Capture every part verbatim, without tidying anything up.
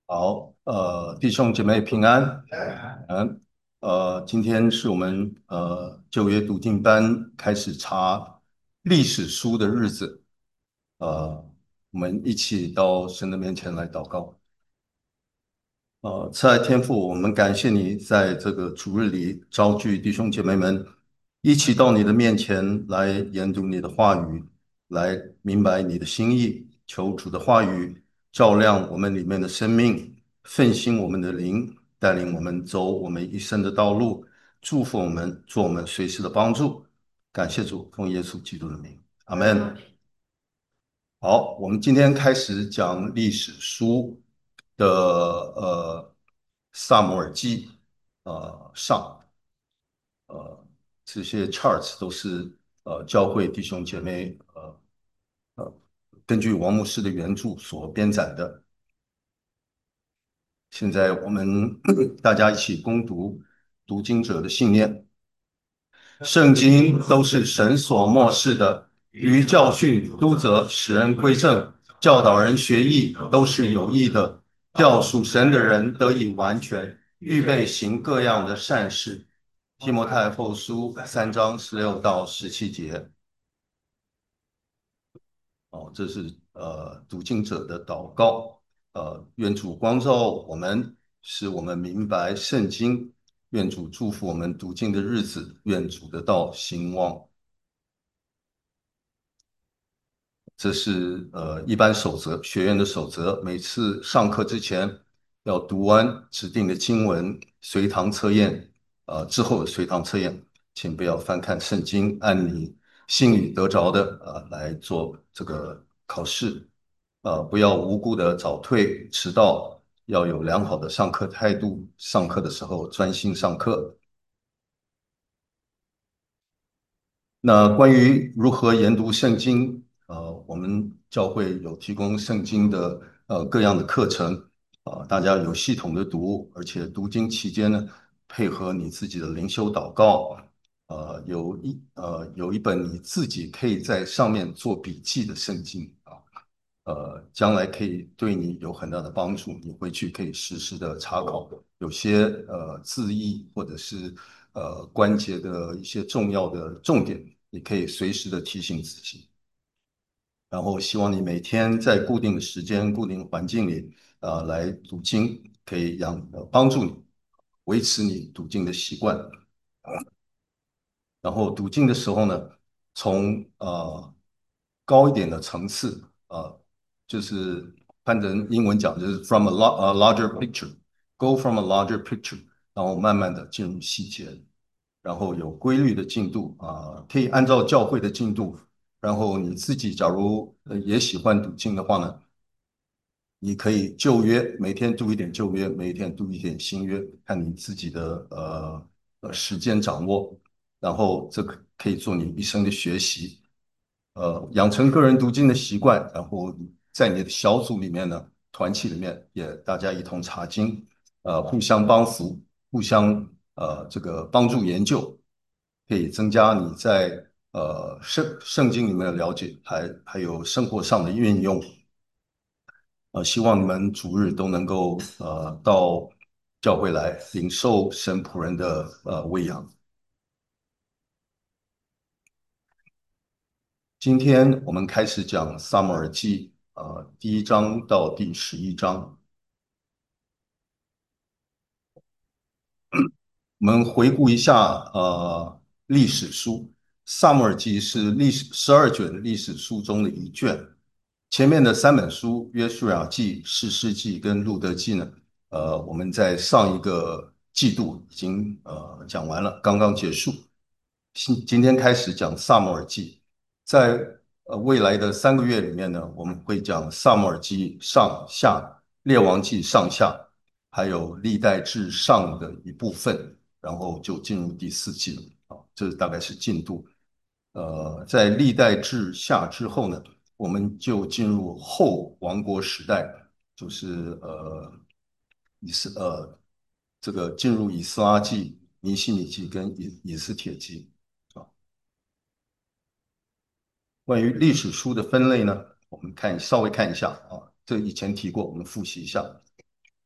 好，呃，弟兄姐妹平安，嗯，呃，今天是我们呃旧约读经班开始查历史书的日子，呃，我们一起到神的面前来祷告。呃，慈爱天父，我们感谢你在这个主日里召聚弟兄姐妹们，一起到你的面前来研读你的话语，来明白你的心意。求主的话语照亮我们里面的生命，奋兴我们的灵，带领我们走我们一生的道路，祝福我们，做我们随时的帮助。感谢主，奉耶稣基督的名，阿门。好，我们今天开始讲历史书的呃萨姆尔记呃上呃这些 charts 都是呃教会弟兄姐妹呃呃根据王牧师的原著所编纂的。现在我们大家一起攻读读经者的信念。圣经都是神所默示的，于教训、督责、使人归正、教导人学艺，都是有益的，叫属神的人得以完全，预备行各样的善事。提摩太后书三章十六到十七节。哦，这是呃读经者的祷告。呃，愿主光照我们，使我们明白圣经。愿主祝福我们读经的日子，愿主的道兴旺。这是呃一般守则，学院的守则。每次上课之前要读完指定的经文，随堂测验。呃，之后的随堂测验，请不要翻看圣经，按你心里得着的呃来做这个考试。呃，不要无故的早退迟到，要有良好的上课态度，上课的时候专心上课。那关于如何研读圣经，呃，我们教会有提供圣经的呃各样的课程，啊、大家有系统的读，而且读经期间呢，配合你自己的灵修祷告，呃，有一呃有一本你自己可以在上面做笔记的圣经啊，呃，将来可以对你有很大的帮助，你回去可以实时的查考，有些呃字义或者是呃关节的一些重要的重点。你可以随时的提醒自己，然后希望你每天在固定的时间、固定的环境里，呃，来读经，可以让呃帮助你维持你读经的习惯。然后读经的时候呢，从呃高一点的层次，呃，就是翻成英文讲就是 from a, a larger picture，go from a larger picture，然后慢慢的进入细节，然后有规律的进度啊、可以按照教会的进度，然后你自己假如呃也喜欢读经的话呢，你可以旧约每天读一点旧约，每一天读一点新约，看你自己的呃呃时间掌握，然后这个可以做你一生的学习，呃，养成个人读经的习惯，然后在你的小组里面呢，团契里面也大家一同查经，呃，互相帮扶，互相呃这个帮助研究，可以增加你在呃圣圣经里面的了解，还还有生活上的运用。呃，希望你们主日都能够呃到教会来领受神仆人的呃喂养。今天我们开始讲《撒母耳记》，呃，第一章到第十一章。我们回顾一下呃历史书，《萨母耳记》是历史十二卷历史书中的一卷。前面的三本书《约书亚记》《士师记》跟《路德记》呢，呃，我们在上一个季度已经呃讲完了，刚刚结束。今今天开始讲《萨母耳记》，在呃未来的三个月里面呢，我们会讲《萨母耳记》上下、《列王记》上下，还有《历代志上》的一部分。然后就进入第四季了啊，这大概是进度。呃，在历代志下之后呢，我们就进入后王国时代，就是呃以斯呃这个进入以斯拉记、尼希米记跟以以斯帖记啊。关于历史书的分类呢，我们看稍微看一下啊，这以前提过，我们复习一下。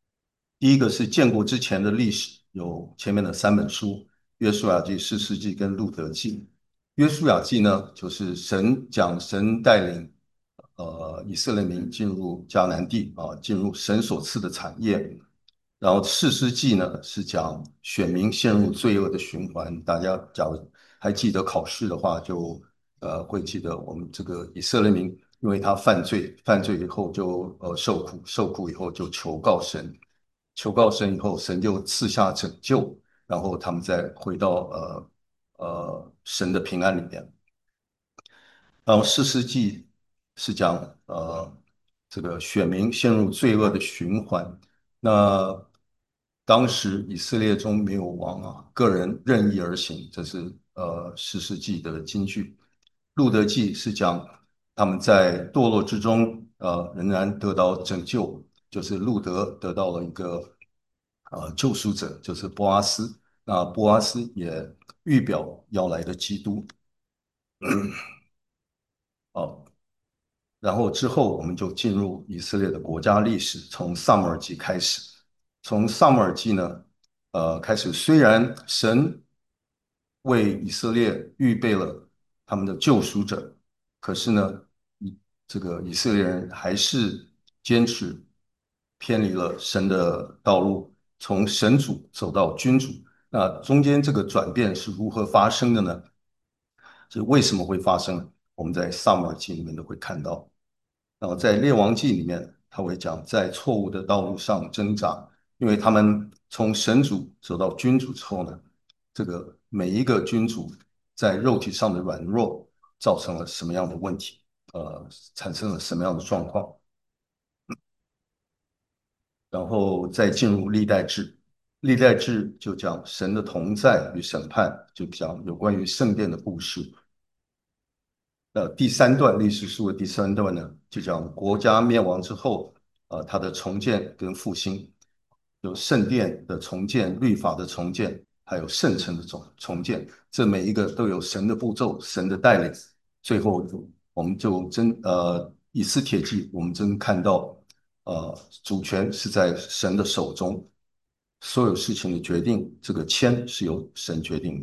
第一个是建国之前的历史，有前面的三本书：《约书亚记》、《士师记》跟《路德记》。约书亚记呢，就是神讲神带领呃以色列民进入迦南地啊，进入神所赐的产业。然后士师记呢是讲选民陷入罪恶的循环。大家假如还记得考试的话，就呃会记得我们这个以色列民，因为他犯罪，犯罪以后就呃受苦，受苦以后就求告神，求告神以后，神就赐下拯救，然后他们再回到呃呃神的平安里面。然后士师记是讲呃这个选民陷入罪恶的循环。那当时以色列中没有王啊，个人任意而行，这是呃士师记的金句。路德记是讲他们在堕落之中，呃仍然得到拯救，就是路德得到了一个呃救赎者，就是波阿斯。那波阿斯也预表要来的基督。哦，然后之后我们就进入以色列的国家历史，从撒母耳记开始。从撒母耳记呢，呃，开始，虽然神为以色列预备了他们的救赎者，可是呢，以这个以色列人还是坚持偏离了神的道路，从神主走到君主。那中间这个转变是如何发生的呢？这为什么会发生？我们在撒母耳记里面都会看到。然后在列王记里面，他会讲在错误的道路上挣扎，因为他们从神主走到君主之后呢，这个每一个君主在肉体上的软弱，造成了什么样的问题？呃，产生了什么样的状况？然后再进入历代志，历代志就讲神的同在与审判，就讲有关于圣殿的故事。呃，第三段历史书的第三段呢，就讲国家灭亡之后，呃，它的重建跟复兴，有圣殿的重建、律法的重建，还有圣城的重重建，这每一个都有神的步骤、神的带领。最后，我们就真呃以斯帖记，我们真看到，呃，主权是在神的手中，所有事情的决定，这个签是由神决定的。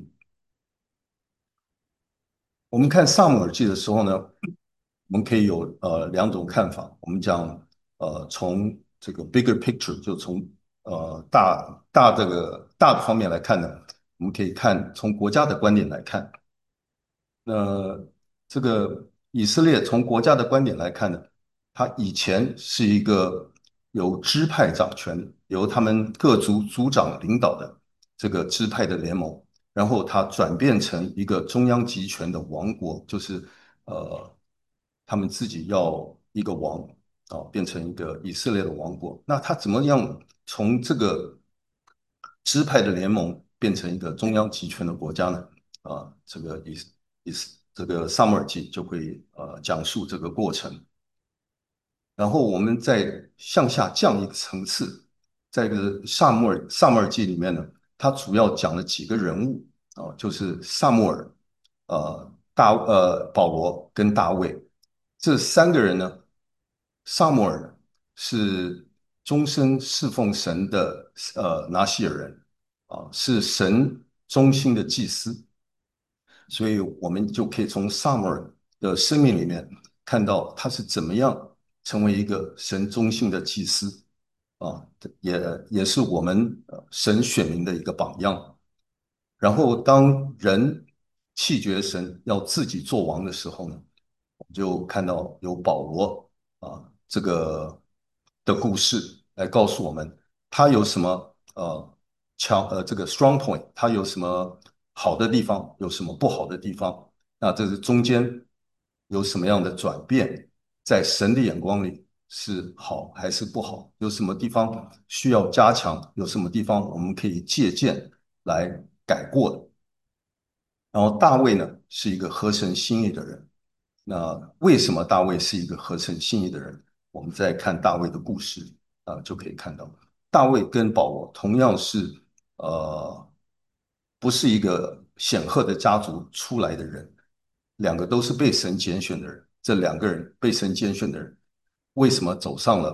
我们看萨姆耳记的时候呢，我们可以有呃两种看法。我们讲呃从这个 bigger picture，就从呃大大这个大的方面来看呢，我们可以看从国家的观点来看。那这个以色列从国家的观点来看呢，它以前是一个由支派掌权，由他们各族族长领导的这个支派的联盟，然后它转变成一个中央集权的王国，就是呃，他们自己要一个王啊，变成一个以色列的王国。那他怎么样从这个支派的联盟变成一个中央集权的国家呢？啊，这个以以这个萨母耳记就会呃讲述这个过程。然后我们再向下降一个层次，在这个萨母尔萨母尔记里面呢，它主要讲了几个人物啊，就是萨母尔、呃大呃保罗跟大卫这三个人呢。萨母尔是终身侍奉神的呃拿西尔人啊，是神中心的祭司。所以我们就可以从萨母尔的生命里面看到他是怎么样成为一个神中性的祭司啊，也也是我们呃神选民的一个榜样。然后当人弃绝神，要自己做王的时候呢，我们就看到有保罗啊这个的故事来告诉我们，他有什么呃强呃这个 strong point，他有什么好的地方，有什么不好的地方。那这是中间有什么样的转变，在神的眼光里是好还是不好？有什么地方需要加强？有什么地方我们可以借鉴来改过的？然后大卫呢是一个合神心意的人。那为什么大卫是一个合神心意的人？我们在看大卫的故事啊、呃就可以看到，大卫跟保罗同样是呃不是一个显赫的家族出来的人，两个都是被神拣选的人。这两个人被神拣选的人，为什么走上了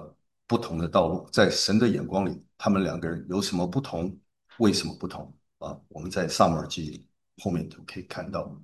不同的道路，在神的眼光里，他们两个人有什么不同？为什么不同？啊，我们在撒母耳记后面都可以看到。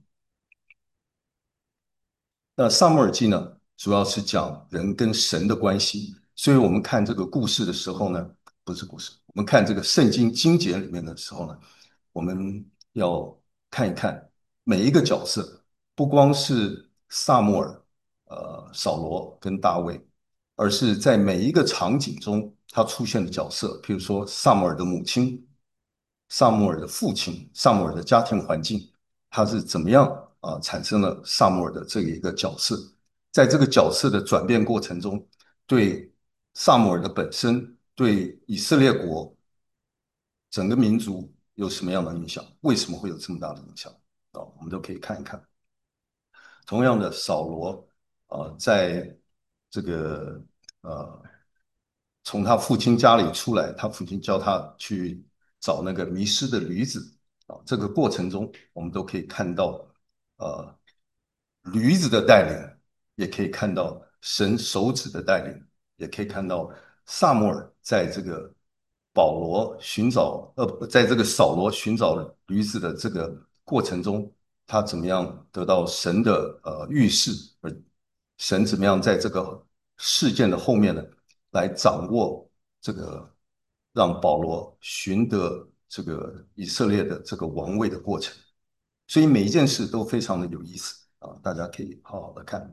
那撒母耳记呢，主要是讲人跟神的关系，所以我们看这个故事的时候呢，不是故事，我们看这个圣经经节里面的时候呢，我们要看一看每一个角色，不光是撒母耳、呃扫罗跟大卫，而是在每一个场景中他出现的角色，譬如说撒母耳的母亲、萨穆尔的父亲、萨穆尔的家庭环境，他是怎么样啊、呃产生了萨穆尔的这一个角色？在这个角色的转变过程中，对萨穆尔的本身，对以色列国整个民族有什么样的影响？为什么会有这么大的影响？啊、我们都可以看一看。同样的，扫罗呃，在这个呃，从他父亲家里出来，他父亲教他去找那个迷失的驴子啊。这个过程中，我们都可以看到，呃，驴子的带领，也可以看到神手指的带领，也可以看到萨摩尔在这个保罗寻找，呃，在这个扫罗寻找驴子的这个过程中，他怎么样得到神的呃预示，而神怎么样在这个事件的后面呢，来掌握这个让保罗寻得这个以色列的这个王位的过程。所以每一件事都非常的有意思啊，大家可以好好的看。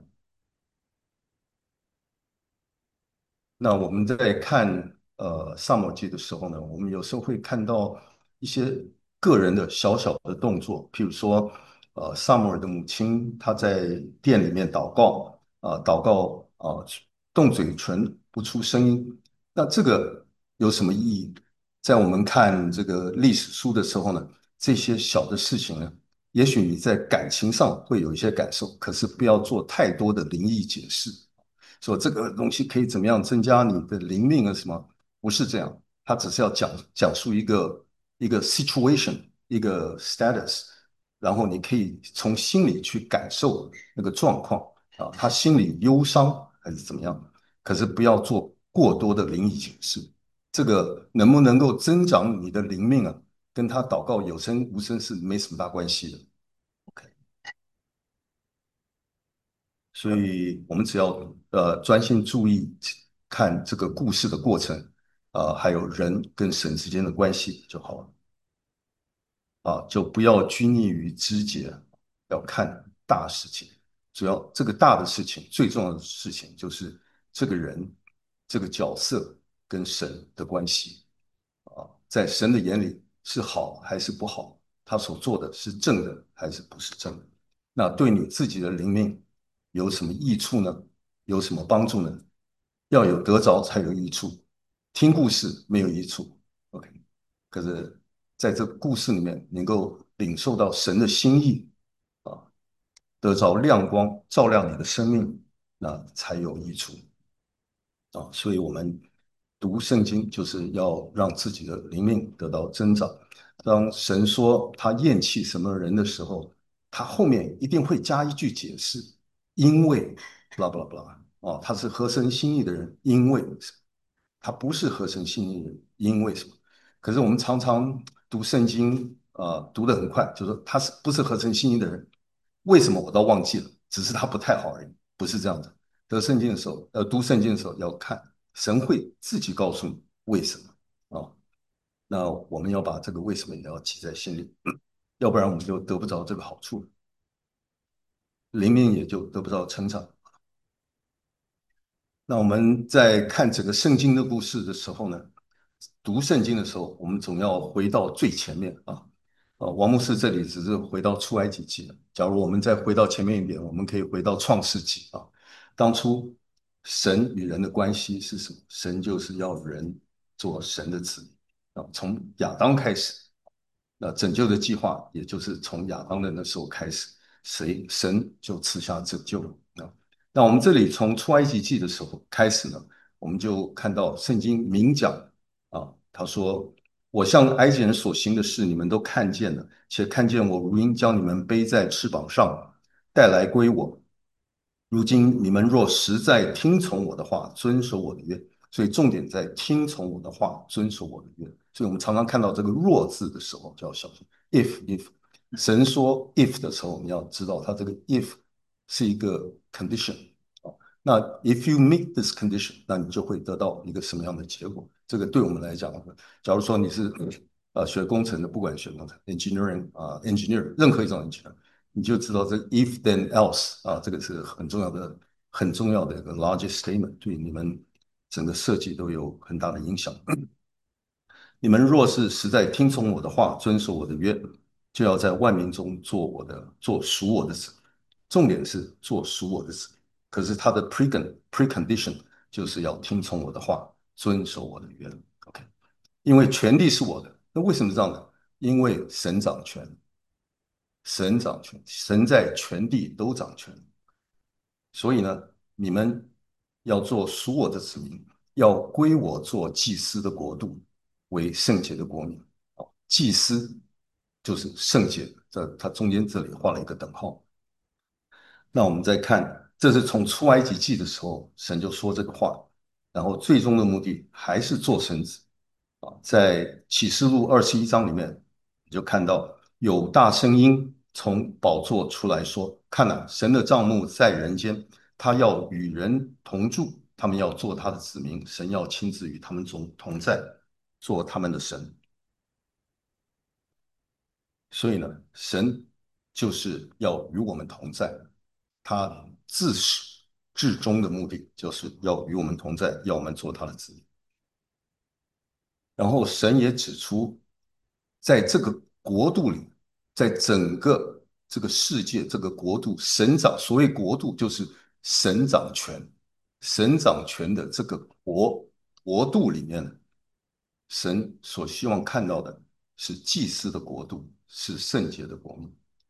那我们在看呃《萨摩耳记》的时候呢，我们有时候会看到一些个人的小小的动作，譬如说，呃，萨摩尔的母亲她在店里面祷告，啊、呃祷告啊、呃动嘴唇不出声音，那这个有什么意义？在我们看这个历史书的时候呢，这些小的事情呢，也许你在感情上会有一些感受，可是不要做太多的灵异解释。说这个东西可以怎么样增加你的灵命啊什么？不是这样，他只是要讲讲述一个一个 situation，一个 status，然后你可以从心里去感受那个状况啊，他心里忧伤还是怎么样？可是不要做过多的灵异解释。这个能不能够增长你的灵命啊，跟他祷告有声无声是没什么大关系的。OK。所以我们只要呃专心注意看这个故事的过程，呃，还有人跟神之间的关系就好了啊，就不要拘泥于枝节，要看大事情。主要这个大的事情，最重要的事情就是这个人这个角色跟神的关系啊，在神的眼里是好还是不好，他所做的是正的还是不是正的。那对你自己的灵命有什么益处呢？有什么帮助呢？要有得着才有益处，听故事没有益处。OK，可是在这故事里面能够领受到神的心意啊，得着亮光照亮你的生命，那才有益处。啊，所以我们读圣经就是要让自己的灵命得到增长。当神说他厌弃什么人的时候，他后面一定会加一句解释，因为 blah blah blah 哦，他是合神心意的人，因为他不是合神心意的人，因为什么？可是我们常常读圣经，呃，读得很快，就说他是不是合神心意的人？为什么我倒忘记了？只是他不太好而已，不是这样子。得圣经的时候，呃，读圣经的时候要看，神会自己告诉你为什么啊。那我们要把这个为什么也要记在心里，要不然我们就得不着这个好处，灵命也就得不到成长。那我们在看整个圣经的故事的时候呢，读圣经的时候，我们总要回到最前面啊。呃，王牧师这里只是回到出埃及记了。假如我们再回到前面一点，我们可以回到创世纪啊。当初神与人的关系是什么？神就是要人做神的子民啊，从亚当开始。那拯救的计划也就是从亚当的那时候开始，谁神就赐下拯救了啊。那我们这里从出埃及记的时候开始呢，我们就看到圣经明讲啊，他说：“我向埃及人所行的事，你们都看见了，且看见我如鹰将你们背在翅膀上，带来归我。如今你们若实在听从我的话，遵守我的约， 所以重点在听从我的话，遵守我的约。所以我们常常看到这个"若"字的时候，就要小心。if if 神说 if 的时候，你要知道它这个 if 是一个 condition 啊。那 if you meet this condition，那你就会得到一个什么样的结果？这个对我们来讲，假如说你是呃学工程的，不管学工程 engineering 啊、呃、engineer 任何一种 engineer，你就知道这 if then else 啊，这个是很重要的很重要的一个 logic statement，对你们整个设计都有很大的影响。你们若是实在听从我的话，遵守我的约，就要在万民中做我的，做属我的子。重点是做属我的子。可是他的 precon precondition 就是要听从我的话，遵守我的约。OK，因为权力是我的。那为什么这样呢？因为神掌权，神掌权，神在全地都掌权。所以呢，你们要做属我的子民，要归我做祭司的国度，为圣洁的国民。好，祭司就是圣洁，这它中间这里画了一个等号。那我们再看，这是从出埃及记的时候，神就说这个话，然后最终的目的还是做神子啊。在启示录二十一章里面，你就看到有大声音从宝座出来说：“看哪，神的帐幕在人间，他要与人同住，他们要做他的子民，神要亲自与他们同同在，做他们的神。”所以呢，神就是要与我们同在，他自始至终的目的就是要与我们同在，要我们做他的子民。然后神也指出，在这个国度里，在整个这个世界这个国度，神掌所谓国度就是神掌权，神掌权的这个国国度里面，神所希望看到的是祭司的国度，是圣洁的国民。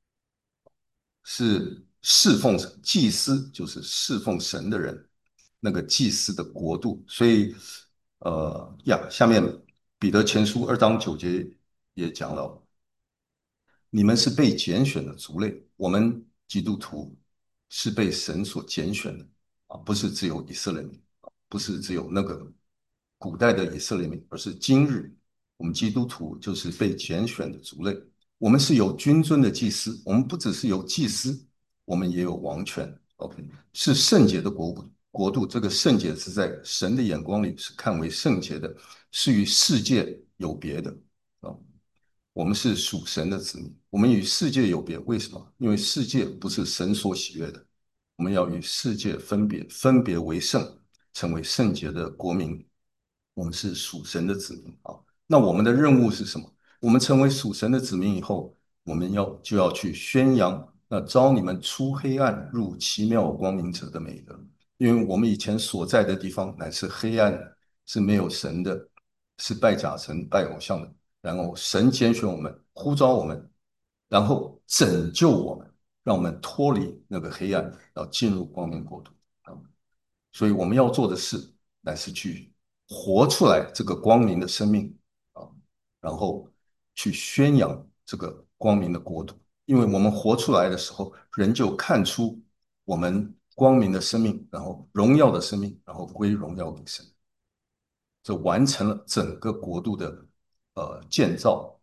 是侍奉神，祭司就是侍奉神的人，那个祭司的国度。所以，呃呀，下面彼得前书二章九节也讲了，你们是被拣选的族类，我们基督徒是被神所拣选的啊，不是只有以色列民，不是只有那个古代的以色列民，而是今日我们基督徒就是被拣选的族类。我们是有君尊的祭司，我们不只是有祭司，我们也有王权。OK，是圣洁的国度。国度这个圣洁是在神的眼光里是看为圣洁的，是与世界有别的啊。我们是属神的子民，我们与世界有别，为什么？因为世界不是神所喜悦的，我们要与世界分别，分别为圣，成为圣洁的国民。我们是属神的子民啊。那我们的任务是什么？我们成为属神的子民以后，我们要就要去宣扬那招你们出黑暗入奇妙光明者的美德，因为我们以前所在的地方乃是黑暗，是没有神的，是拜假神、拜偶像的。然后神拣选我们，呼召我们，然后拯救我们，让我们脱离那个黑暗，要进入光明国度啊。所以我们要做的事，乃是去活出来这个光明的生命啊，然后去宣扬这个光明的国度。因为我们活出来的时候，人就看出我们光明的生命，然后荣耀的生命，然后归荣耀给神。这完成了整个国度的呃建造。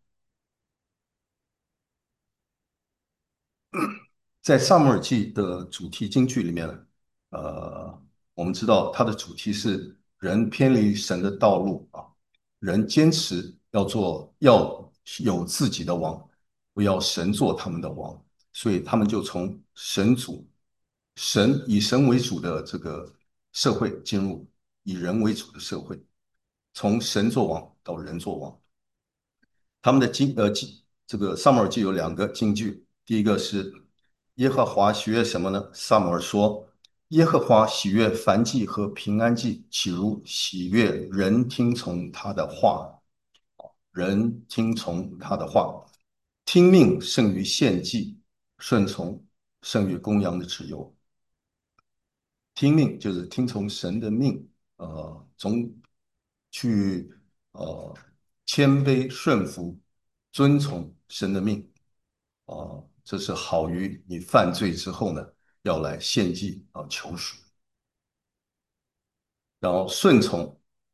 在萨母尔记的主题经句里面呢，呃，我们知道它的主题是人偏离神的道路啊，人坚持要做要有自己的王，不要神做他们的王，所以他们就从神主、神以神为主的这个社会进入以人为主的社会，从神做王到人做王。他们的经呃经这个撒母耳记有两个经句，第一个是耶和华喜悦什么呢？撒母耳说：耶和华喜悦燔祭和平安祭，岂如喜悦人听从他的话，人听从他的话，听命胜于献祭，顺从胜于公羊的脂油。听命就是听从神的命，呃，从去呃谦卑顺服，遵从神的命，啊、呃，这是好于你犯罪之后呢，要来献祭啊、呃求赎，然后顺从。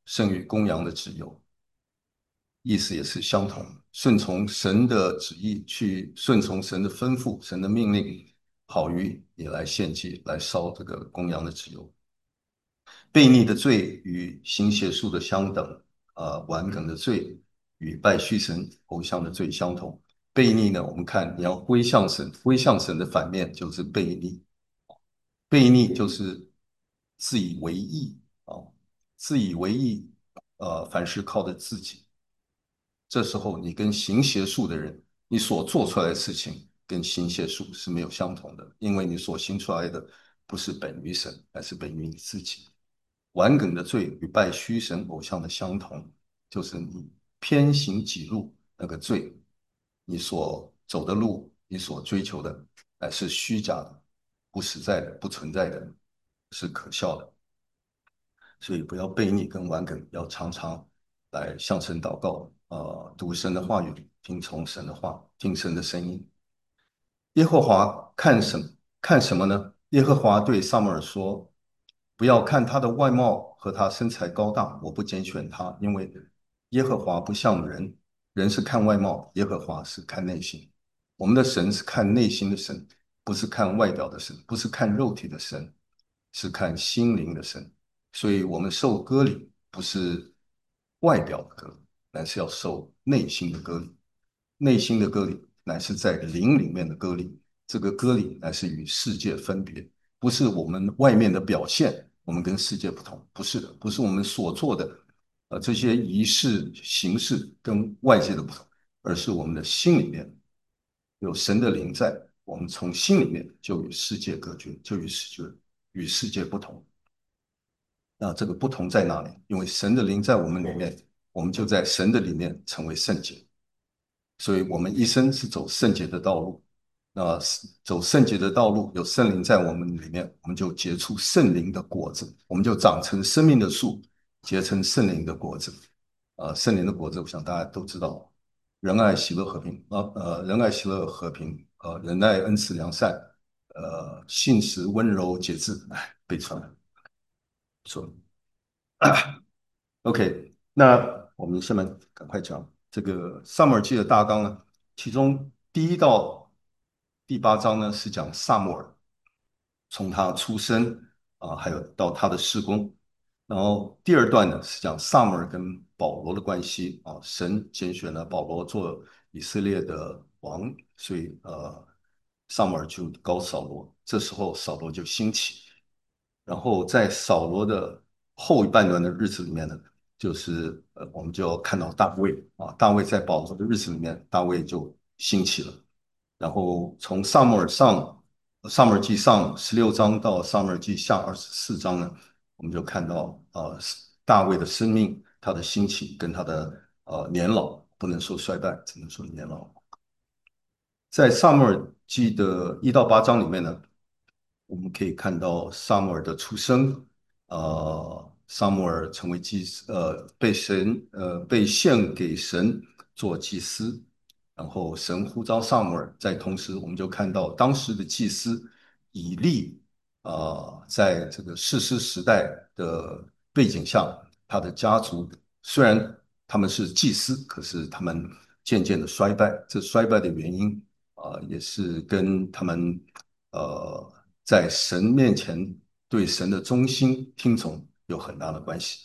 胜于公羊的自由，意思也是相同。顺从神的旨意，去顺从神的吩咐、神的命令，好于你来献祭、来烧这个公羊的脂油。悖逆的罪与行邪术的相等，呃，顽梗的罪与拜虚神偶像的罪相同。悖逆呢，我们看你要归向神，归向神的反面就是悖逆。悖逆就是自以为意啊，自以为意，呃，凡事靠着自己。这时候你跟行邪术的人，你所做出来的事情跟行邪术是没有相同的，因为你所行出来的不是本于神，而是本于你自己。顽梗的罪与拜虚神偶像的相同，就是你偏行己路那个罪，你所走的路，你所追求的，乃是虚假的、不实在的、不存在的，是可笑的。所以不要悖逆跟顽梗，要常常来向神祷告，呃，读神的话语，听从神的话，听神的声音。耶和华看什么？看什么呢？耶和华对撒母耳说：“不要看他的外貌和他身材高大，我不拣选他，因为耶和华不像人，人是看外貌，耶和华是看内心。我们的神是看内心的神，不是看外表的神，不是看肉体的神，是看心灵的神。所以，我们受割礼不是外表的割礼，乃是要受内心的割礼。内心的割礼乃是在灵里面的割礼，这个割礼乃是与世界分别，不是我们外面的表现，我们跟世界不同，不是的，不是我们所做的呃这些仪式形式跟外界的不同，而是我们的心里面有神的灵在，我们从心里面就与世界隔绝，就与世界与世界不同。那这个不同在哪里？因为神的灵在我们里面，我们就在神的里面成为圣洁。所以我们一生是走圣洁的道路。那走圣洁的道路，有圣灵在我们里面，我们就结出圣灵的果子，我们就长成生命的树，结成圣灵的果子。呃，圣灵的果子，我想大家都知道，仁爱、喜乐、和平。呃呃，仁爱、喜乐、和平。呃，忍耐、恩慈、良善。呃，信实、温柔、节制。哎，背出来了，不错。OK，那我们下面赶快讲这个萨母耳记的大纲呢。其中第一到第八章呢是讲萨母耳从他出生啊，还有到他的事工。然后第二段呢是讲萨母耳跟保罗的关系啊，神拣选了保罗做以色列的王，所以呃，萨母耳就高扫罗，这时候扫罗就兴起。然后在扫罗的后半段的日子里面呢，就是呃，我们就要看到大卫啊，大卫在保罗的日子里面，大卫就兴起了。然后从撒母耳上、撒母耳记上十六章到撒母耳记下二十四章呢，我们就看到呃大卫的生命，他的兴起跟他的呃年老，不能说衰败，只能说年老。在撒母耳记的一到八章里面呢，我们可以看到撒母耳的出生，呃，撒母耳成为祭司，呃，被神，呃，被献给神做祭司，然后神呼召撒母耳，在同时我们就看到当时的祭司以利，呃，在这个士师时代的背景下，他的家族虽然他们是祭司，可是他们渐渐的衰败，这衰败的原因。啊、呃也是跟他们呃在神面前对神的忠心听从有很大的关系。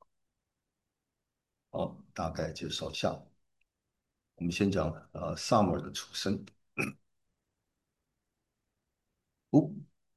好，大概介绍一下。我们先讲呃萨母尔的出生。哦，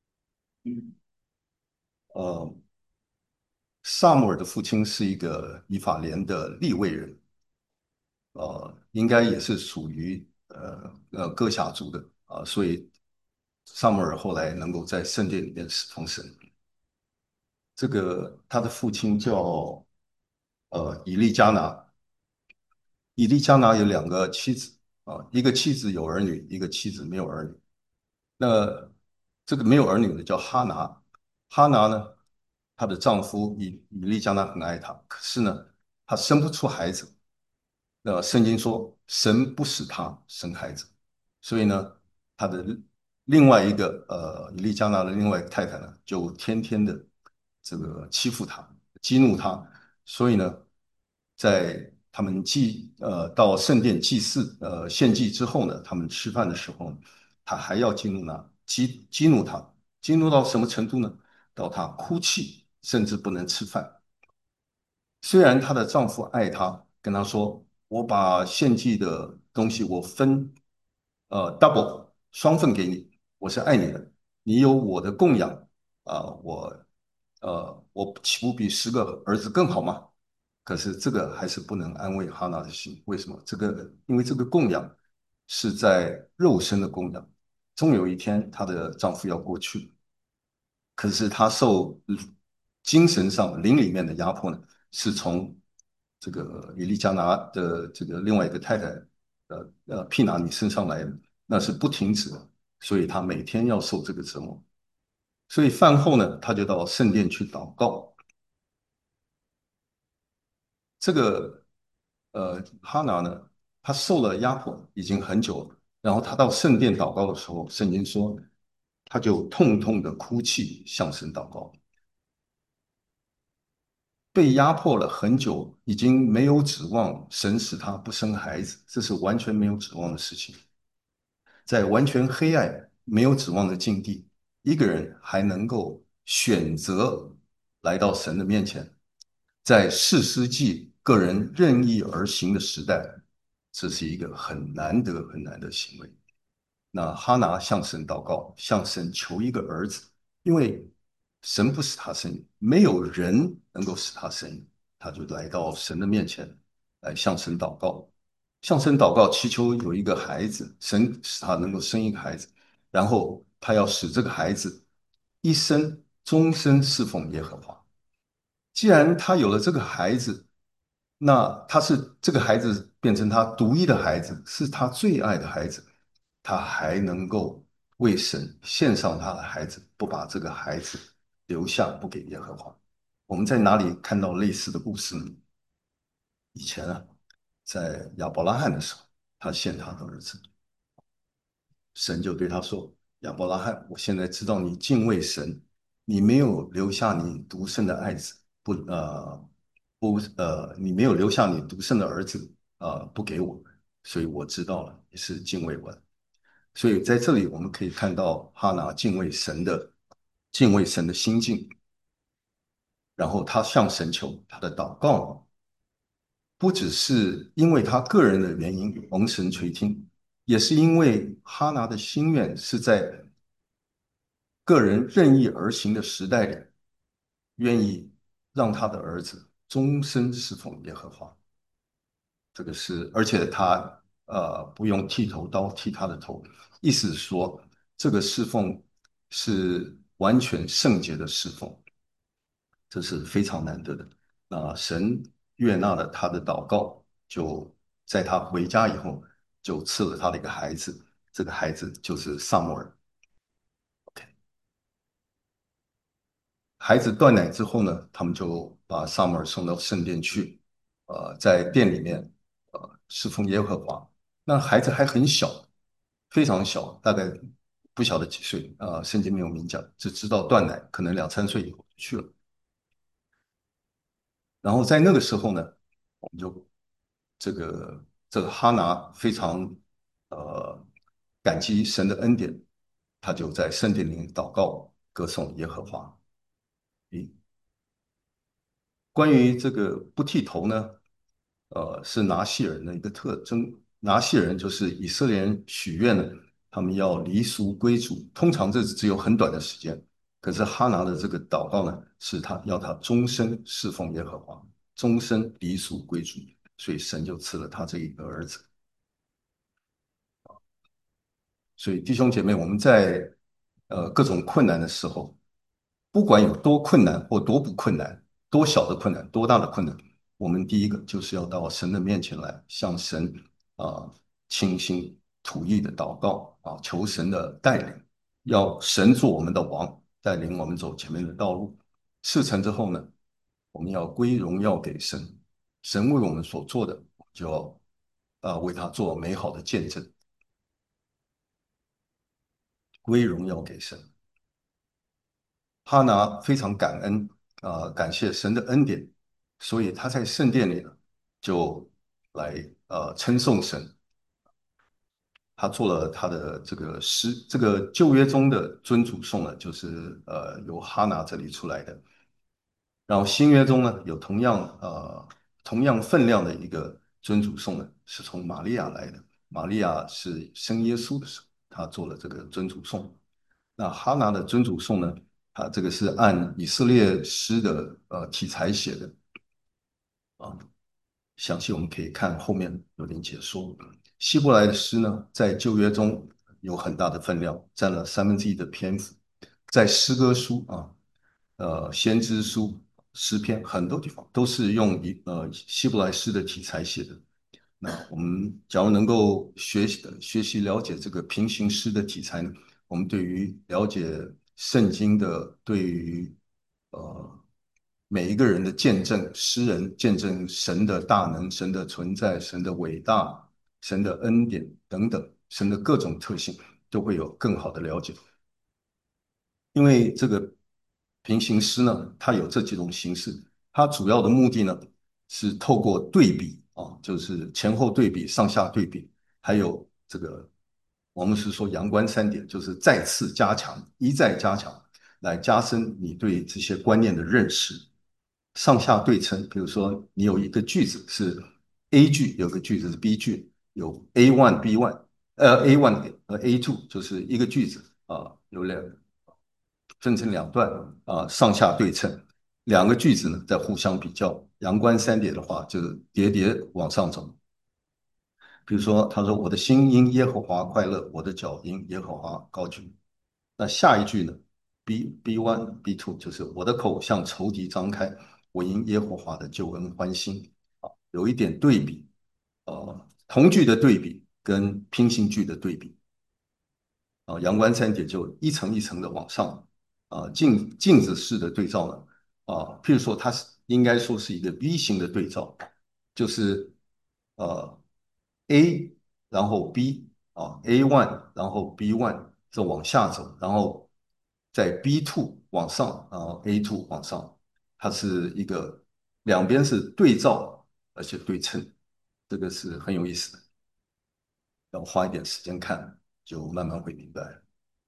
呃，萨母尔的父亲是一个以法莲的利未人，呃，应该也是属于呃呃各辖族的啊、呃所以萨母尔后来能够在圣殿里面侍奉神。这个他的父亲叫呃以利加拿，以利加拿有两个妻子啊，一个妻子有儿女，一个妻子没有儿女。那这个没有儿女的叫哈拿，哈拿呢，她的丈夫以以利加拿很爱她，可是呢，她生不出孩子。那圣经说神不使她生孩子，所以呢，她的另外一个呃以利加拿的另外一个太太呢，就天天的这个欺负她，激怒她， 所以呢，在他们祭呃到圣殿祭祀呃献祭之后呢，他们吃饭的时候呢，他还要激怒呢，激激怒他，激怒到什么程度呢？到他哭泣，甚至不能吃饭。虽然她的丈夫爱她，跟她说：“我把献祭的东西我分呃 double 双份给你，我是爱你的，你有我的供养啊、呃我呃我岂不比十个儿子更好吗？”可是这个还是不能安慰哈娜的心。为什么？这个因为这个供养是在肉身的供养，终有一天她的丈夫要过去，可是她受精神上灵里面的压迫呢，是从这个以利加拿的这个另外一个太太，呃呃毗拿尼身上来，那是不停止的，所以她每天要受这个折磨。所以饭后呢，她就到圣殿去祷告。这个呃哈拿呢，她受了压迫已经很久了，然后她到圣殿祷告的时候，圣经说，她就痛痛的哭泣，向神祷告。被压迫了很久，已经没有指望神使她不生孩子，这是完全没有指望的事情。在完全黑暗、没有指望的境地，一个人还能够选择来到神的面前，在士师记个人任意而行的时代，这是一个很难得、很难得的行为。那哈拿向神祷告，向神求一个儿子，因为神不使他生育，没有人能够使他生育，他就来到神的面前，来向神祷告，向神祷告，祈求有一个孩子，神使他能够生一个孩子，然后他要使这个孩子一生终身侍奉耶和华。既然他有了这个孩子，那他是这个孩子变成他独一的孩子，是他最爱的孩子，他还能够为神献上他的孩子，不把这个孩子留下，不给耶和华。我们在哪里看到类似的故事呢？以前啊，在亚伯拉罕的时候，他献他的儿子，神就对他说：“亚伯拉罕，我现在知道你敬畏神，你没有留下你独生的爱子，不呃不呃，你没有留下你独生的儿子，呃不给我，所以我知道了你是敬畏我的。所以在这里我们可以看到哈拿敬畏神的敬畏神的心境，然后他向神求他的祷告，不只是因为他个人的原因蒙神垂听，也是因为哈拿的心愿是在个人任意而行的时代里，愿意让他的儿子终身侍奉耶和华。这个是，而且他呃不用剃头刀剃他的头，意思是说这个侍奉是完全圣洁的侍奉，这是非常难得的。那神悦纳了他的祷告，就在他回家以后，就赐了他的一个孩子，这个孩子就是萨摩尔。孩子断奶之后呢，他们就把萨母尔送到圣殿去，呃，在殿里面，呃，侍奉耶和华。那孩子还很小，非常小，大概不晓得几岁，啊、呃圣经没有明讲，只知道断奶，可能两三岁以后去了。然后在那个时候呢，我们就这个这个哈拿非常呃感激神的恩典，他就在圣殿里祷告，歌颂耶和华。关于这个不剃头呢，呃，是拿细尔人的一个特征。拿细尔人就是以色列人许愿呢，他们要离俗归主，通常这只有很短的时间。可是哈拿的这个祷告呢，是他要他终身侍奉耶和华，终身离俗归主，所以神就赐了他这一个儿子。所以弟兄姐妹，我们在呃各种困难的时候，不管有多困难或多不困难，多小的困难，多大的困难，我们第一个就是要到神的面前来，向神啊、呃倾心吐意的祷告啊，求神的带领，要神做我们的王，带领我们走前面的道路。事成之后呢，我们要归荣耀给神，神为我们所做的，就要啊、呃为他做美好的见证，归荣耀给神。哈拿非常感恩啊、呃感谢神的恩典， 所以他在圣殿里呢，就来呃称颂神。他做了他的这个诗，这个旧约中的尊主颂呢，就是呃由哈拿这里出来的。然后新约中呢，有同样呃同样分量的一个尊主颂呢，是从玛利亚来的。玛利亚是生耶稣的时候，她做了这个尊主颂。那哈拿的尊主颂呢，它这个是按以色列诗的呃题材写的啊。详细我们可以看后面有点解说。希伯来的诗呢，在旧约中有很大的分量，占了三分之一的篇幅。在诗歌书啊，呃，先知书、诗篇很多地方都是用一呃希伯来诗的题材写的。那我们假如能够学习学习了解这个平行诗的题材呢，我们对于了解圣经的，对于呃每一个人的见证，诗人见证神的大能、神的存在、神的伟大、神的恩典等等，神的各种特性，都会有更好的了解。因为这个平行诗呢，它有这几种形式，它主要的目的呢是透过对比啊，就是前后对比、上下对比，还有这个我们是说阳关三点，就是再次加强、一再加强，来加深你对这些观念的认识。上下对称，比如说你有一个句子是 A 句，有个句子是 B 句，有 A one、B one，呃 A one 和 A two，就是一个句子啊，有两分成两段啊，上下对称，两个句子呢在互相比较。阳关三叠的话，就是叠叠往上走。比如说，他说：“我的心因耶和华快乐，我的脚因耶和华高举。”那下一句呢？B B one B two 就是我的口向仇敌张开，我因耶和华的救恩欢心。啊，有一点对比，呃，同句的对比跟平行句的对比。啊，阳关三点就一层一层的往上，啊，镜镜子式的对照呢，啊，譬如说它是应该说是一个 V 型的对照，就是呃 A 然后 B 啊 A one 然后 B one 这往下走，然后在 B two 往上，然后 A two 往上，它是一个两边是对照而且对称，这个是很有意思的，要花一点时间看，就慢慢会明白。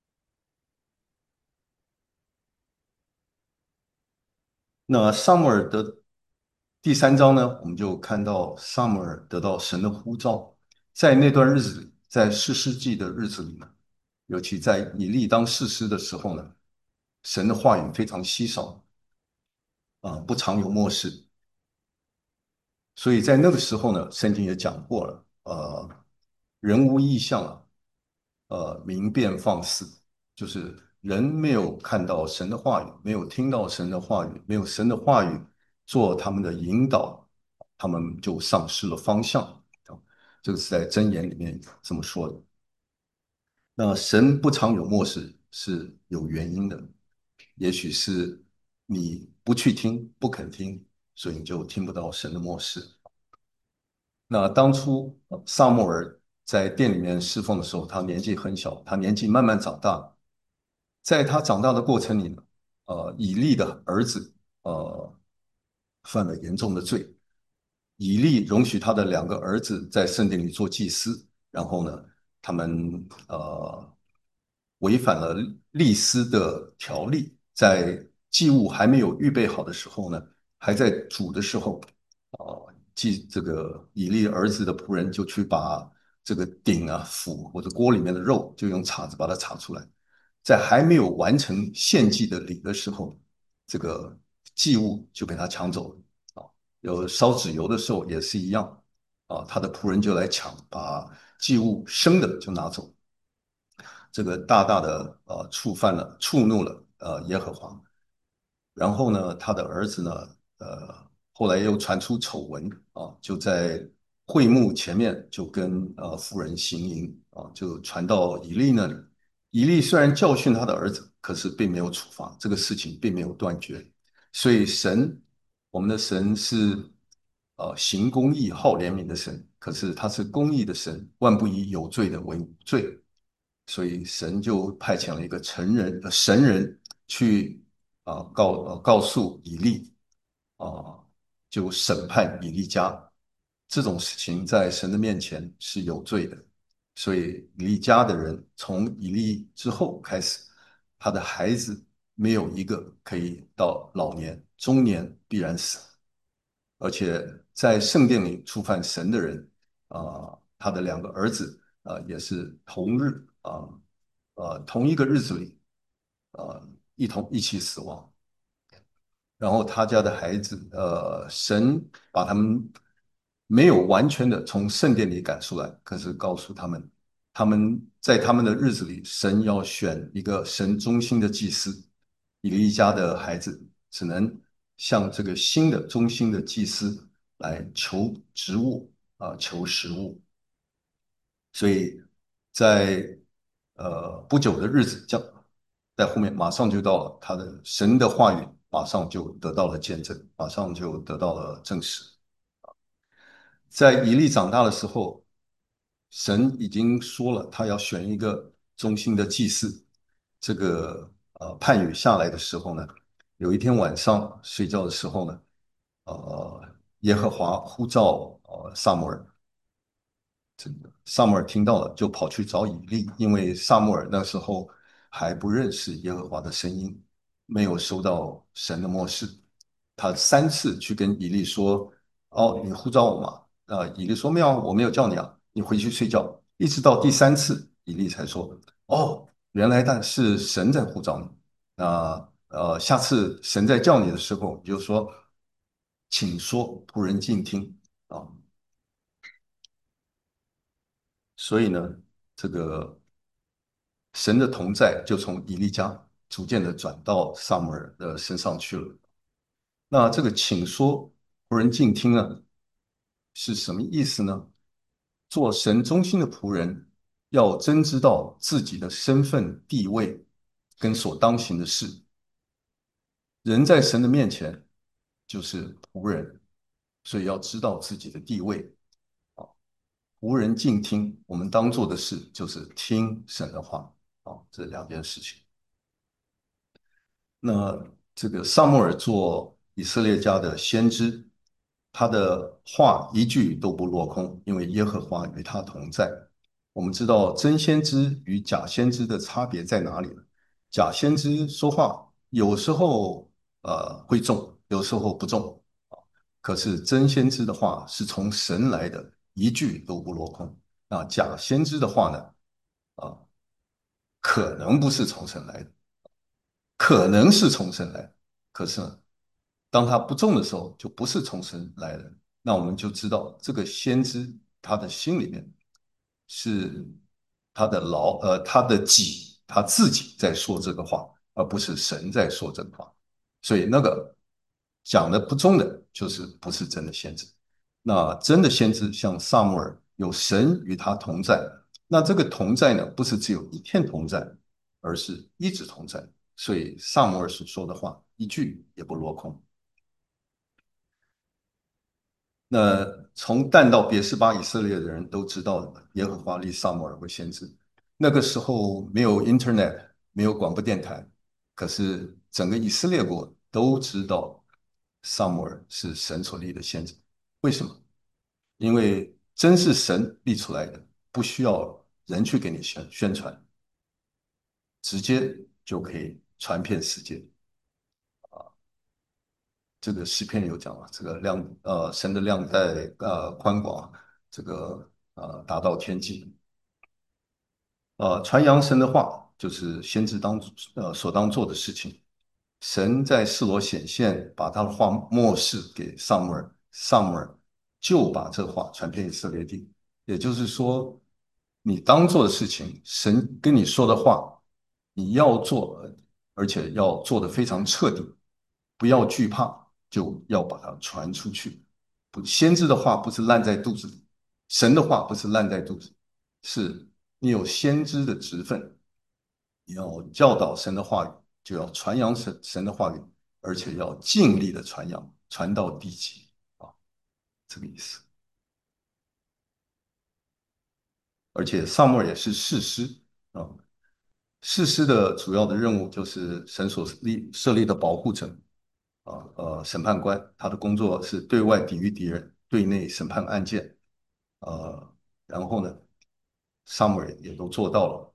那萨姆尔的第三章呢，我们就看到萨姆尔得到神的呼召，在那段日子里，在士师记的日子里呢，尤其在以利当士师的时候呢，神的话语非常稀少啊、呃不常有末世，所以在那个时候呢，圣经也讲过了，呃，人无异象啊，呃，明辨放肆，就是人没有看到神的话语，没有听到神的话语，没有神的话语做他们的引导，他们就丧失了方向啊。这个是在箴言里面这么说的。那神不常有漠视是有原因的，也许是你不去听，不肯听，所以你就听不到神的漠视。那当初呃萨穆尔在店里面侍奉的时候，他年纪很小，他年纪慢慢长大，在他长大的过程里呢，呃，以利的儿子呃犯了严重的罪，以利容许他的两个儿子在圣殿里做祭司，然后呢，他们呃违反了利斯的条例，在祭物还没有预备好的时候呢，还在煮的时候，呃，祭这个以利儿子的仆人就去把这个鼎啊、釜或者锅里面的肉，就用叉子把它叉出来。在还没有完成献祭的礼的时候，这个祭物就被他抢走了啊。有烧纸油的时候也是一样啊，他的仆人就来抢，把祭物生的就拿走，这个大大的呃触犯了触怒了呃耶和华。然后呢，他的儿子呢，呃，后来又传出丑闻啊，就在会幕前面就跟呃妇人行淫啊，就传到以利那里。以利虽然教训他的儿子，可是并没有处罚，这个事情并没有断绝。所以神，我们的神是呃行公义、好怜悯的神，可是他是公义的神，万不以有罪的为无罪。所以神就派遣了一个成人、呃神人去啊、呃告呃告诉以利啊、 就审判以利家。这种事情在神的面前是有罪的，所以以利家的人从以利之后开始，他的孩子没有一个可以到老年、中年必然死。而且在圣殿里触犯神的人，啊、呃他的两个儿子啊、呃也是同日啊呃呃同一个日子里，呃一同一起死亡。然后他家的孩子，呃，神把他们没有完全的从圣殿里赶出来，可是告诉他们，他们在他们的日子里，神要选一个神中心的祭司。以利家的孩子只能向这个新的中心的祭司来求职务啊、呃求食物。所以在呃不久的日子将在后面马上就到了，他的神的话语马上就得到了见证，马上就得到了证实。在以利长大的时候，神已经说了，他要选一个忠心的祭司。这个呃判语下来的时候呢，有一天晚上睡觉的时候呢，呃，耶和华呼召呃撒母耳，萨母尔听到了，就跑去找以利，因为萨母尔那时候还不认识耶和华的声音，没有收到神的默示。他三次去跟以利说：“哦，你呼召我吗？”啊、以利说：“没有，我没有叫你啊，你回去睡觉。”一直到第三次，以利才说：“哦，原来但是神在呼召你。那呃，下次神在叫你的时候，你就说，请说，仆人静听。”啊。所以呢，这个神的同在就从以利家逐渐的转到撒母耳的身上去了。那这个请说仆人静听啊，是什么意思呢？做神中心的仆人，要真知道自己的身份地位跟所当行的事。人在神的面前就是仆人，所以要知道自己的地位啊。仆人静听，我们当做的事就是听神的话啊，这两件事情。那这个撒母耳做以色列家的先知，他的话一句都不落空，因为耶和华与他同在。我们知道真先知与假先知的差别在哪里呢？假先知说话有时候呃会中，有时候不中，可是真先知的话是从神来的，一句都不落空。那假先知的话呢？啊，可能不是从神来的。可能是从神来，可是呢，当他不中的时候，就不是从神来的。那我们就知道，这个先知他的心里面是他的劳，呃，他的己，他自己在说这个话，而不是神在说这个话。所以那个讲的不中的，就是不是真的先知。那真的先知像萨母尔，有神与他同在。那这个同在呢，不是只有一天同在，而是一直同在。所以萨摩尔所说的话一句也不落空。那从但到别是巴，以色列的人都知道耶和华立萨摩尔为先知。那个时候没有 Internet，没有广播电台，可是整个以色列国都知道萨摩尔是神所立的先知。为什么？因为真是神立出来的，不需要人去给你宣宣传，直接就可以传遍世界。这个诗篇有讲啊，这个量呃神的量带呃宽广，这个呃达到天际。呃，传扬神的话就是先知当呃所当做的事情。神在示罗显现，把他的话默示给萨母尔，萨母尔就把这话传遍以色列地。也就是说，你当做的事情，神跟你说的话，你要做，而且要做得非常彻底，不要惧怕，就要把它传出去。不，先知的话不是烂在肚子里，神的话不是烂在肚子里，是你有先知的职分，你要教导神的话语，就要传扬神神的话语，而且要尽力的传扬，传到地极啊，这个意思。而且萨母尔也是士师啊，士师的主要的任务就是神所立设立的保护者啊呃审判官，他的工作是对外抵御敌人，对内审判案件。呃，然后呢，萨穆尔也都做到了。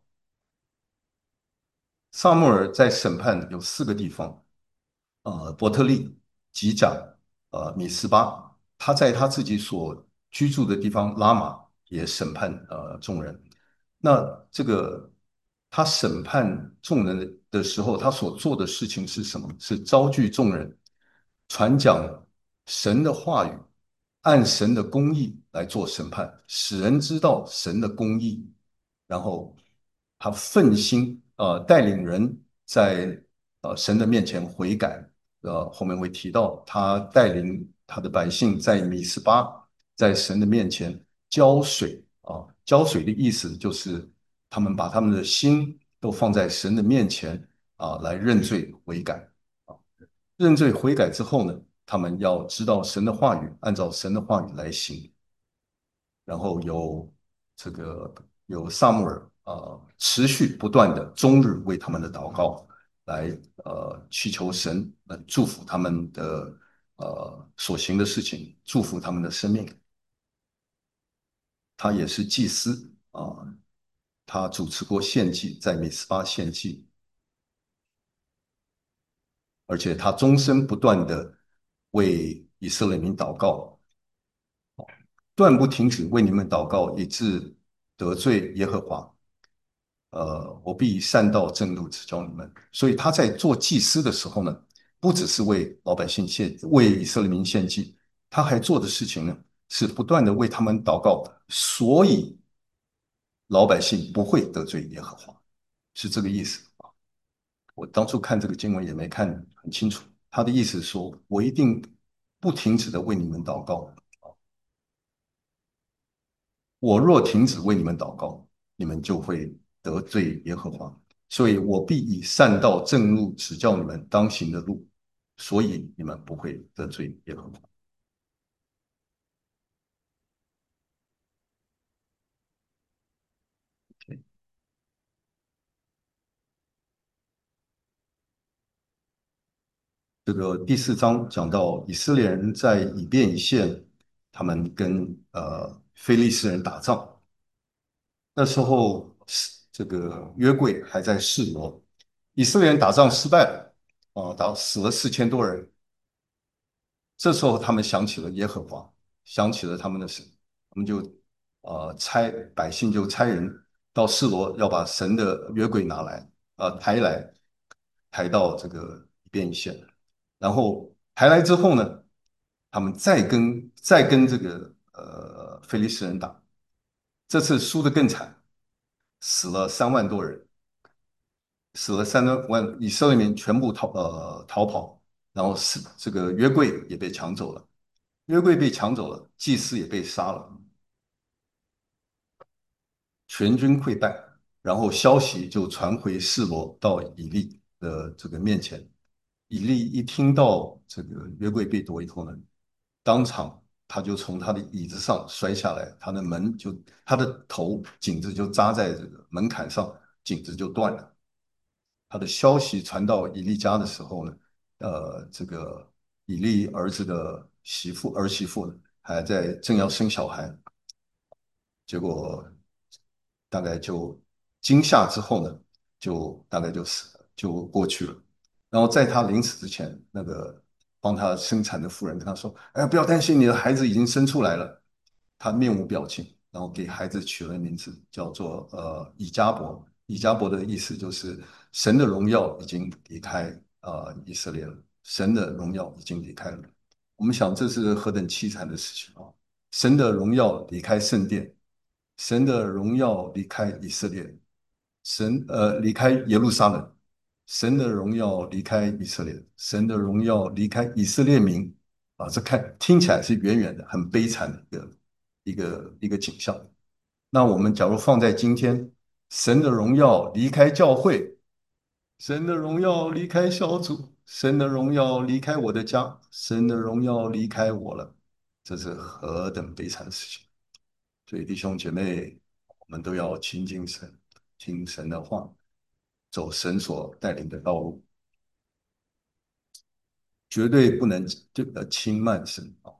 萨穆尔在审判有四个地方，呃，伯特利、吉甲、呃，米斯巴，他在他自己所居住的地方拉玛也审判呃众人。那这个他审判众人的的时候，他所做的事情是什么？是招聚众人，传讲神的话语，按神的公义来做审判，使人知道神的公义，然后他奋心呃带领人在呃神的面前悔改。呃，后面会提到他带领他的百姓在米斯巴，在神的面前浇水啊。浇水的意思就是他们把他们的心都放在神的面前啊，来认罪悔改啊。认罪悔改之后呢，他们要知道神的话语，按照神的话语来行。然后有这个有萨穆尔呃持续不断的终日为他们的祷告，来呃祈求神来祝福他们的呃所行的事情，祝福他们的生命。他也是祭司啊，他主持过献祭，在米斯巴献祭，而且他终身不断的为以色列民祷告，断不停止为你们祷告，以致得罪耶和华。呃，我必以善道正路指教你们。所以他在做祭司的时候呢，不只是为老百姓献，为以色列民献祭，他还做的事情呢，是不断的为他们祷告，所以老百姓不会得罪耶和华，是这个意思啊。我当初看这个经文也没看很清楚，他的意思是说，我一定不停止的为你们祷告，我若停止为你们祷告，你们就会得罪耶和华。所以我必以善道正路指教你们当行的路，所以你们不会得罪耶和华。这个第四章讲到以色列人在以便以谢，他们跟呃非利士人打仗，那时候这个约柜还在示罗，以色列人打仗失败了，啊，打死了四千多人，这时候他们想起了耶和华，想起了他们的神，他们就呃差百姓就差人到示罗要把神的约柜拿来，呃抬来，抬到这个便以谢，然后抬来之后呢，他们再跟再跟这个呃非利士人打，这次输得更惨，死了三万多人，死了三万以色列民全部逃呃逃跑，然后是这个约柜也被抢走了。约柜被抢走了，祭司也被杀了，全军溃败。然后消息就传回示罗到以利的这个面前。以利一听到这个约柜被夺以后呢，当场他就从他的椅子上摔下来，他的门就他的头颈子就扎在这个门槛上，颈子就断了。他的消息传到以利家的时候呢，呃，这个以利儿子的媳妇儿媳妇呢，还在正要生小孩，结果大概就惊吓之后呢，就大概就死了，就过去了。然后在他临死之前，那个帮他生产的妇人跟他说：“哎，不要担心，你的孩子已经生出来了。”他面无表情，然后给孩子取了名字，叫做呃以加伯。以加伯的意思就是神的荣耀已经离开呃以色列了，神的荣耀已经离开了。我们想这是何等凄惨的事情啊！神的荣耀离开圣殿，神的荣耀离开以色列，神呃离开耶路撒冷，神的荣耀离开以色列，神的荣耀离开以色列民啊，这看听起来是远远的，很悲惨的一个一个一个景象。那我们假如放在今天，神的荣耀离开教会，神的荣耀离开小组，神的荣耀离开我的家，神的荣耀离开我了，这是何等悲惨的事情！所以弟兄姐妹，我们都要亲近神，听神的话，走神所带领的道路。 绝对不能就呃轻慢神啊，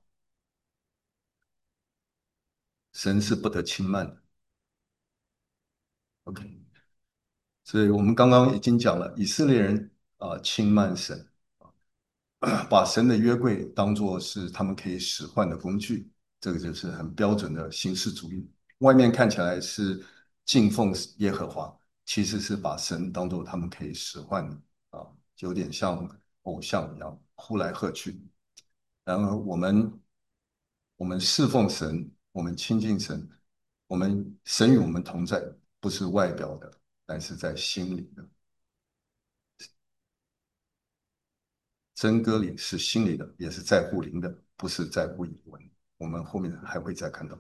神是不得轻慢的。OK，所以我们刚刚已经讲了，以色列人啊、呃轻慢神，把神的约柜当作是他们可以使唤的工具，这个就是很标准的形式主义。外面看起来是敬奉耶和华，其实是把神当作他们可以使唤的啊，有点像偶像一样呼来喝去。然而我们我们侍奉神，我们亲近神，我们神与我们同在，不是外表的，但是在心里的。真歌里是心里的，也是在乎灵的，不是在乎语文。我们后面还会再看到。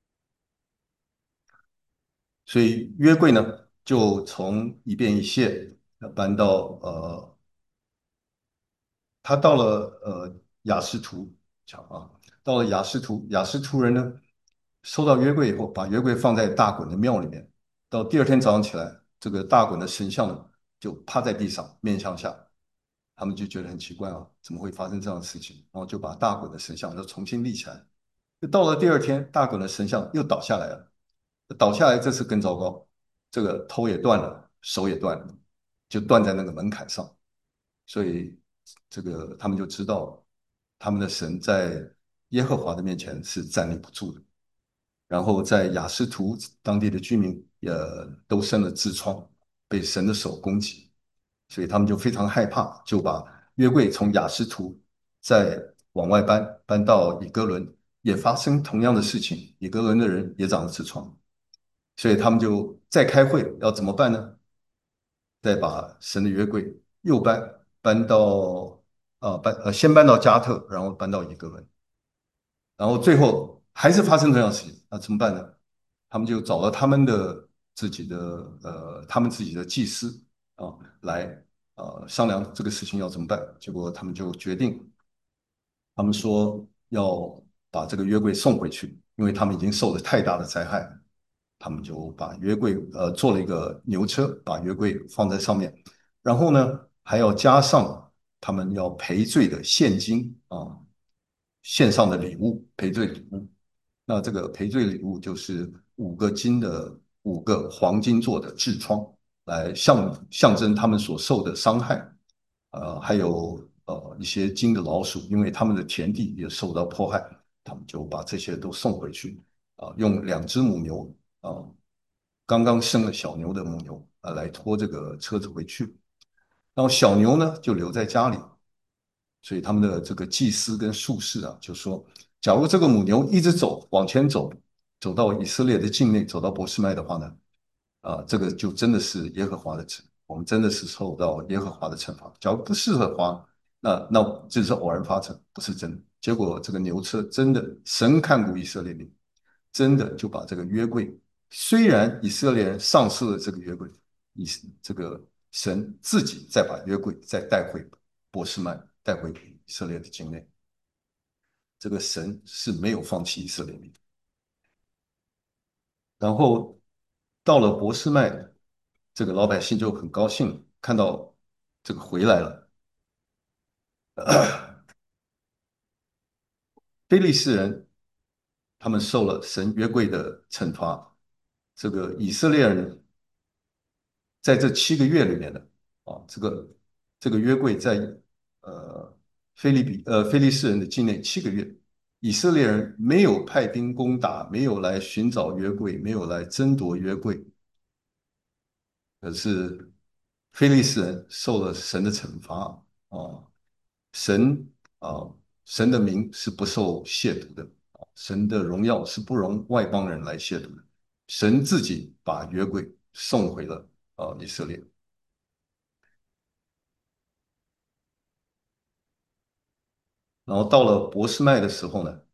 所以约柜呢，就从一便一谢搬到呃，他到了呃雅斯图，讲啊，到了雅斯图，雅斯图人呢收到约柜以后，把约柜放在大衮的庙里面。到第二天早上起来，这个大衮的神像呢就趴在地上，面向下。他们就觉得很奇怪啊，怎么会发生这样的事情？然后就把大衮的神像又重新立起来。到了第二天，大衮的神像又倒下来了，倒下来这次更糟糕，这个头也断了，手也断了，就断在那个门槛上。所以这个他们就知道，他们的神在耶和华的面前是站立不住的。然后在雅斯图当地的居民也都生了痔疮，被神的手攻击，所以他们就非常害怕，就把约柜从雅斯图再往外搬，搬到以哥伦，也发生同样的事情，以哥伦的人也长了痔疮，所以他们就再开会，要怎么办呢？再把神的约柜又搬搬到呃搬呃先搬到加特，然后搬到以哥伦，然后最后还是发生这样的事情，那怎么办呢？他们就找了他们的自己的呃他们自己的祭司啊来呃商量这个事情要怎么办。结果他们就决定，他们说要把这个约柜送回去，因为他们已经受了太大的灾害。他们就把约柜呃做了一个牛车，把约柜放在上面，然后呢还要加上他们要赔罪的现金啊，献上的礼物，赔罪礼物。那这个赔罪礼物就是五个金的五个黄金做的痔疮，来象象征他们所受的伤害。呃，还有呃一些金的老鼠，因为他们的田地也受到迫害，他们就把这些都送回去啊、呃用两只母牛啊、呃刚刚生了小牛的母牛啊、呃来拖这个车子回去，然后小牛呢就留在家里，所以他们的这个祭司跟术士啊，就说，假如这个母牛一直走往前走，走到以色列的境内，走到博士麦的话呢，啊、这个就真的是耶和华的惩，我们真的是受到耶和华的惩罚。假如不是的话，那那这是偶然发生，不是真的。结果这个牛车真的，神看顾以色列民，真的就把这个约柜，虽然以色列人丧失了这个约柜，以这个神自己再把约柜再带回波斯曼，带回以色列的境内。这个神是没有放弃以色列民。然后到了博斯麦，这个老百姓就很高兴，看到这个回来了。非利士人他们受了神约柜的惩罚，这个以色列人在这七个月里面的啊，这个这个约柜在呃菲利比呃菲利士人的境内七个月，以色列人没有派兵攻打，没有来寻找约柜，没有来争夺约柜，可是非利士人受了神的惩罚啊，神啊，神的名是不受亵渎的，神的荣耀是不容外邦人来亵渎的。神自己把约柜送回了啊以色列。然后到了博斯麦的时候呢，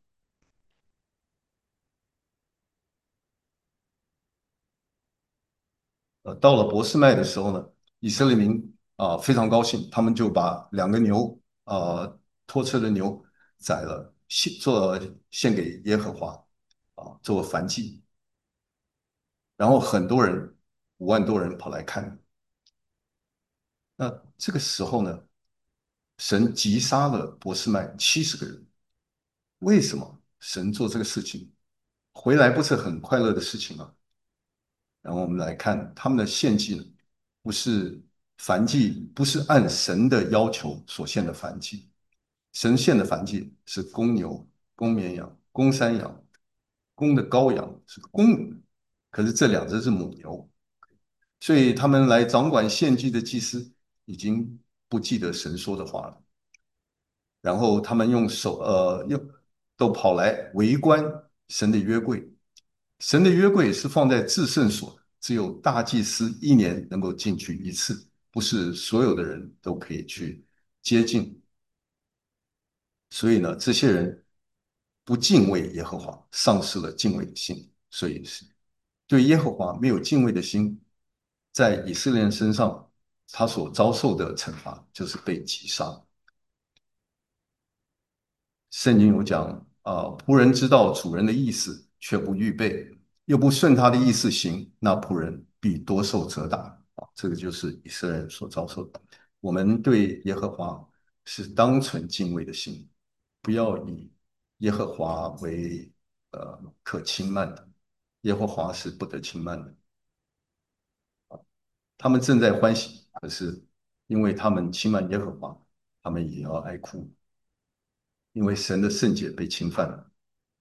呃，到了博斯麦的时候呢，以色列民啊、非常高兴，他们就把两个牛啊、拖车的牛宰了，献做献给耶和华啊、做燔祭。然后很多人五万多人跑来看。那这个时候呢， 神击杀了波斯麦七十个人。为什么神做这个事情？回来不是很快乐的事情吗？然后我们来看他们的献祭呢，不是燔祭，不是按神的要求所献的燔祭，神献的燔祭是公牛、公绵羊、公山羊，公的羔羊是公的，可是这两只是母牛，所以他们来掌管献祭的祭司已经不记得神说的话了。然后他们用手呃用都跑来围观神的约柜。神的约柜是放在至圣所的，只有大祭司一年能够进去一次，不是所有的人都可以去接近。所以呢，这些人不敬畏耶和华，丧失了敬畏的心，所以是对耶和华没有敬畏的心，在以色列人身上，他所遭受的惩罚就是被击杀。圣经有讲啊，仆人知道主人的意思，却不预备，又不顺他的意思行，那仆人必多受责打。啊，这个就是以色列人所遭受的。我们对耶和华是当存敬畏的心，不要以耶和华为呃可轻慢的，耶和华是不得轻慢的。他们正在欢喜，可是因为他们轻慢耶和华，他们也要哀哭，因为神的圣洁被侵犯了。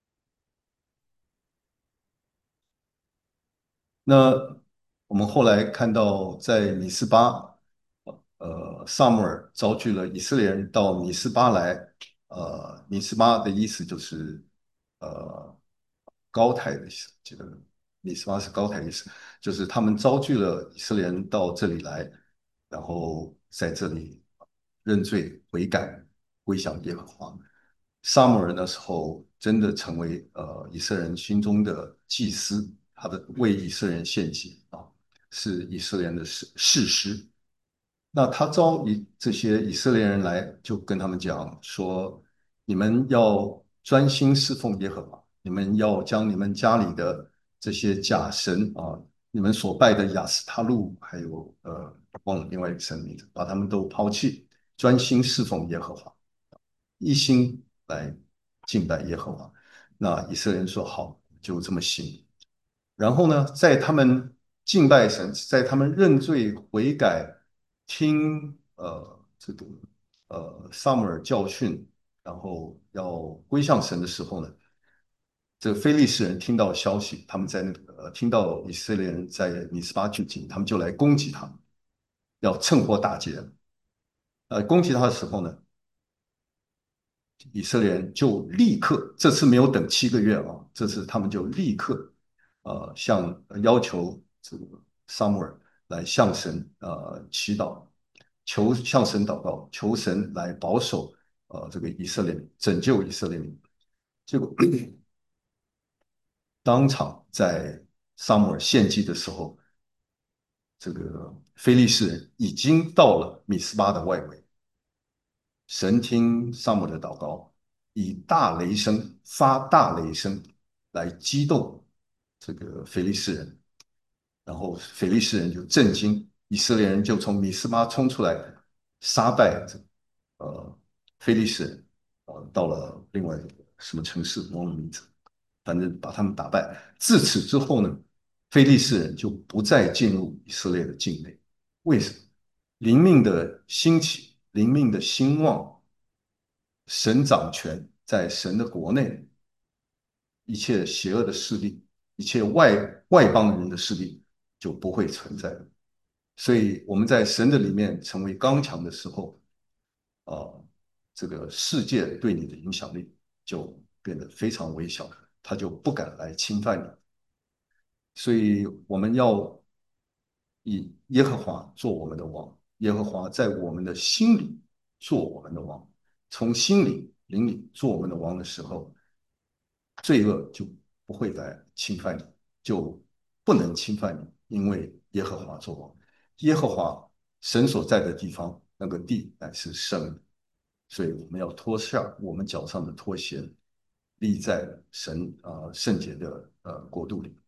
那我们后来看到，在米斯巴，呃，萨母尔召聚了以色列人到米斯巴来。呃，米斯巴的意思就是呃高台的意思，这个米斯巴是高台的意思，就是他们召聚了以色列人到这里来，然后在这里认罪悔改，归向耶和华。撒母耳那时候真的成为呃以色列人心中的祭司，他的为以色列人献祭啊，是以色列人的士士师。那他招以这些以色列人来，就跟他们讲说：你们要专心侍奉耶和华，你们要将你们家里的这些假神啊，你们所拜的亚斯他路，还有呃忘了另外一个神名字，把他们都抛弃，专心侍奉耶和华。一心来敬拜耶和华。那以色列人说好，就这么行。然后呢，在他们敬拜神，在他们认罪悔改，听呃这个呃撒母耳教训，然后要归向神的时候呢，这个非利士人听到消息，他们在那个呃听到以色列人在米斯巴聚集，他们就来攻击他们，要趁火打劫。呃，攻击他的时候呢，以色列人就立刻，这次没有等七个月啊，这次他们就立刻，呃，向呃要求这个撒母耳来向神呃祈祷，求向神祷告，求神来保守呃这个以色列民，拯救以色列民。结果当场在撒母耳献祭的时候，这个非利士人已经到了米斯巴的外围，神听萨母的祷告，以大雷声发大雷声来激动这个腓利士人，然后腓利士人就震惊，以色列人就从米斯巴冲出来，杀败这呃腓利士人，呃到了另外一个什么城市忘了名字，反正把他们打败。自此之后呢，非利士人就不再进入以色列的境内。为什么？灵命的兴起，灵命的兴旺，神掌权，在神的国内，一切邪恶的势力，一切外外邦人的势力就不会存在了。所以我们在神的里面成为刚强的时候，啊、呃这个世界对你的影响力就变得非常微小，他就不敢来侵犯你。所以我们要以耶和华做我们的王，耶和华在我们的心里做我们的王。从心里、灵里做我们的王的时候，罪恶就不会来侵犯你，就不能侵犯你，因为耶和华作王。耶和华神所在的地方，那个地乃是圣的，所以我们要脱下我们脚上的拖鞋，立在神啊、呃圣洁的呃国度里。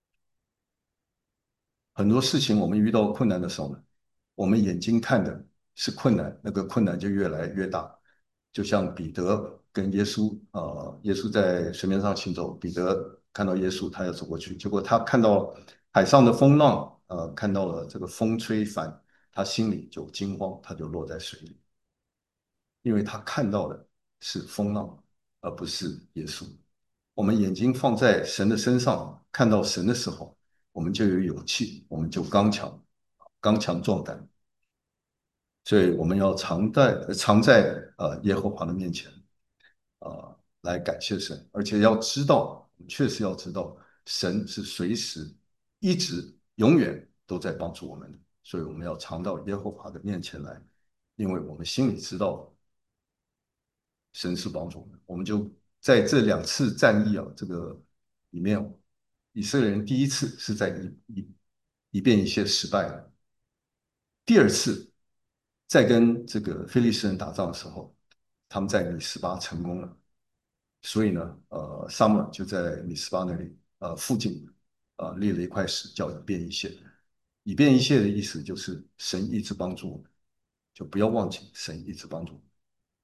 很多事情我们遇到困难的时候呢，我们眼睛看的是困难，那个困难就越来越大。就像彼得跟耶稣，呃，耶稣在水面上行走，彼得看到耶稣，他要走过去，结果他看到海上的风浪，呃，看到了这个风吹帆，他心里就惊慌，他就落在水里，因为他看到的是风浪，而不是耶稣。我们眼睛放在神的身上，看到神的时候，我们就有勇气，我们就刚强，刚强壮胆。所以我们要常在常在呃耶和华的面前，呃来感谢神，而且要知道，确实要知道，神是随时、一直、永远都在帮助我们的。所以我们要常到耶和华的面前来，因为我们心里知道神是帮助我们。我们就在这两次战役啊，这个里面，以色列人第一次是在一一一遍一切失败了，第二次在跟这个非利士人打仗的时候，他们在米斯巴成功了。所以呢，呃，撒母耳就在米斯巴那里，呃，附近，呃，立了一块石，叫以便以谢。以便以谢的意思就是神一直帮助我们，就不要忘记神一直帮助我们，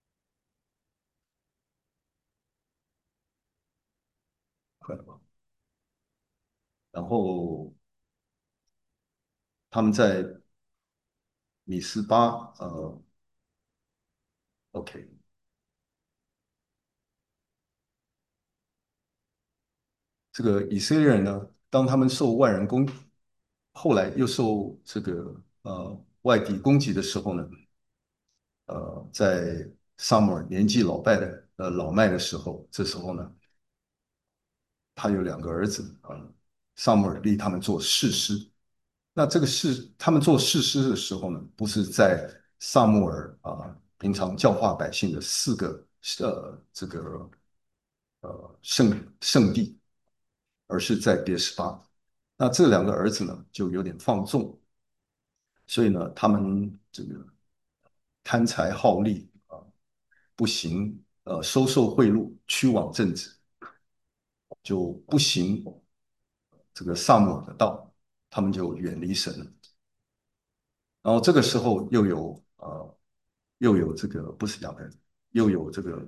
快了吧？然后他们在米斯巴，呃，OK，这个以色列人呢，当他们受外人攻，后来又受这个呃外敌攻击的时候呢，呃，在萨母尔年纪老迈的呃老迈的时候，这时候呢，他有两个儿子啊，萨母尔立他们做士师。那这个士他们做士师的时候呢，不是在萨母尔啊平常教化百姓的四个呃这个呃圣圣地，而是在别是巴。那这两个儿子呢，就有点放纵，所以呢，他们这个贪财好利啊，不行，呃，收受贿赂，屈枉正直，就不行这个萨姆尔的道，他们就远离神了。然后这个时候又有呃，又有这个不是亚门人，又有这个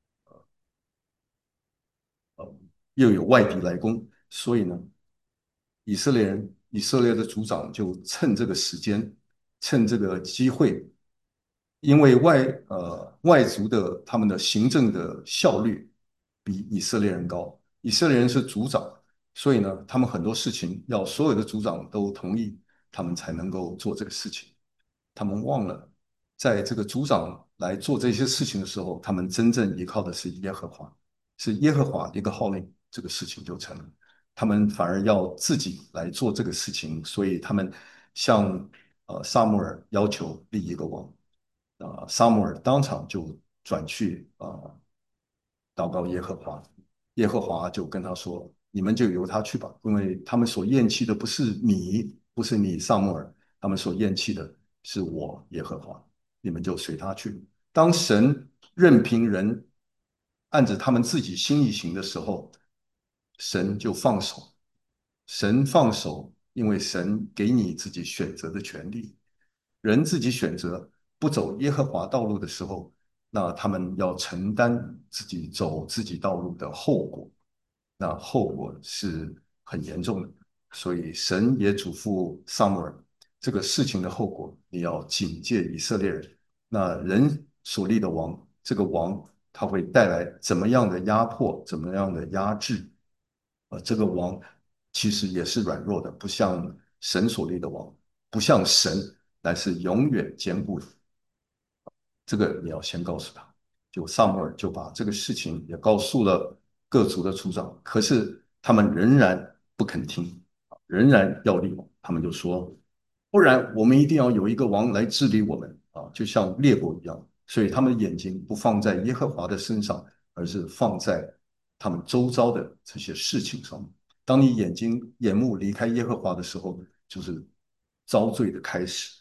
呃，又有外敌来攻，所以呢，以色列人以色列的族长就趁这个时间，趁这个机会，因为外呃外族的他们的行政的效率比以色列人高，以色列人是族长，所以呢，他们很多事情要所有的族长都同意，他们才能够做这个事情。他们忘了，在这个族长来做这些事情的时候，他们真正依靠的是耶和华，是耶和华一个号令，这个事情就成了。他们反而要自己来做这个事情，所以他们向呃萨穆尔要求立一个王，啊、呃，萨穆尔当场就转去啊、呃、祷告耶和华，耶和华就跟他说：“你们就由他去吧，因为他们所厌弃的不是你，不是你萨穆尔，他们所厌弃的是我耶和华，你们就随他去。当神任凭人按着他们自己心意行的时候，神就放手。神放手，因为神给你自己选择的权利。人自己选择不走耶和华道路的时候，那他们要承担自己走自己道路的后果，那后果是很严重的。所以神也嘱咐撒母耳，这个事情的后果你要警戒以色列人。那人所立的王，这个王他会带来怎么样的压迫，怎么样的压制？呃，这个王其实也是软弱的，不像神所立的王，不像神，乃是永远坚固的。这个你要先告诉他。就萨母尔就把这个事情也告诉了各族的族长，可是他们仍然不肯听，仍然要立王。他们就说，不然我们一定要有一个王来治理我们啊，就像列国一样。所以他们的眼睛不放在耶和华的身上，而是放在他们周遭的这些事情上面。当你眼睛眼目离开耶和华的时候，就是遭罪的开始。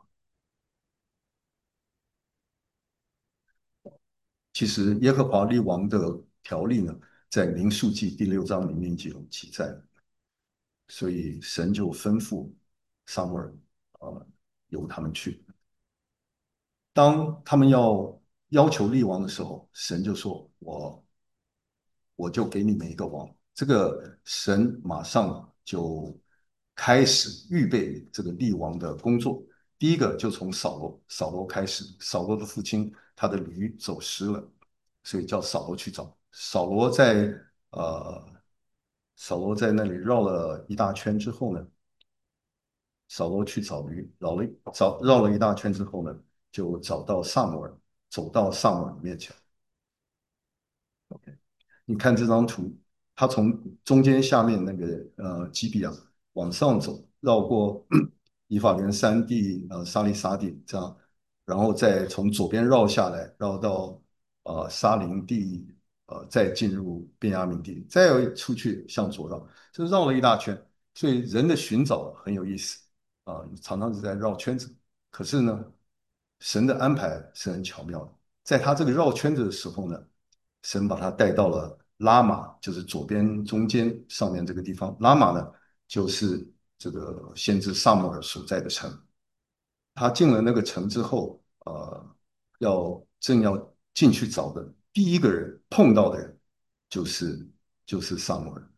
其实耶和华立王的条例呢，在民数记第六章里面就有记载，所以神就吩咐撒母耳，呃，由他们去。 当他们要要求立王的时候，神就说：“我我就给你们一个王。”这个神马上就开始预备这个立王的工作。第一个就从扫罗，扫罗开始。扫罗的父亲他的驴走失了，所以叫扫罗去找。扫罗在呃，扫罗在那里绕了一大圈之后呢，扫罗去找驴，绕了找绕了一大圈之后呢，就找到萨姆尔，走到萨姆尔面前。OK，你看这张图，他从中间下面那个呃基比亚往上走，绕过以法莲山地、呃沙利沙地这样，然后再从左边绕下来，绕到呃沙林地，呃再进入便雅悯地，再出去向左绕，就绕了一大圈。所以人的寻找很有意思啊、呃常常是在绕圈子。可是呢，神的安排是很巧妙的。在他这个绕圈子的时候呢，神把他带到了拉玛，就是左边中间上面这个地方。拉玛呢，就是这个先知萨母尔所在的城。他进了那个城之后，呃，要正要进去找的第一个人碰到的人，就是就是萨母尔。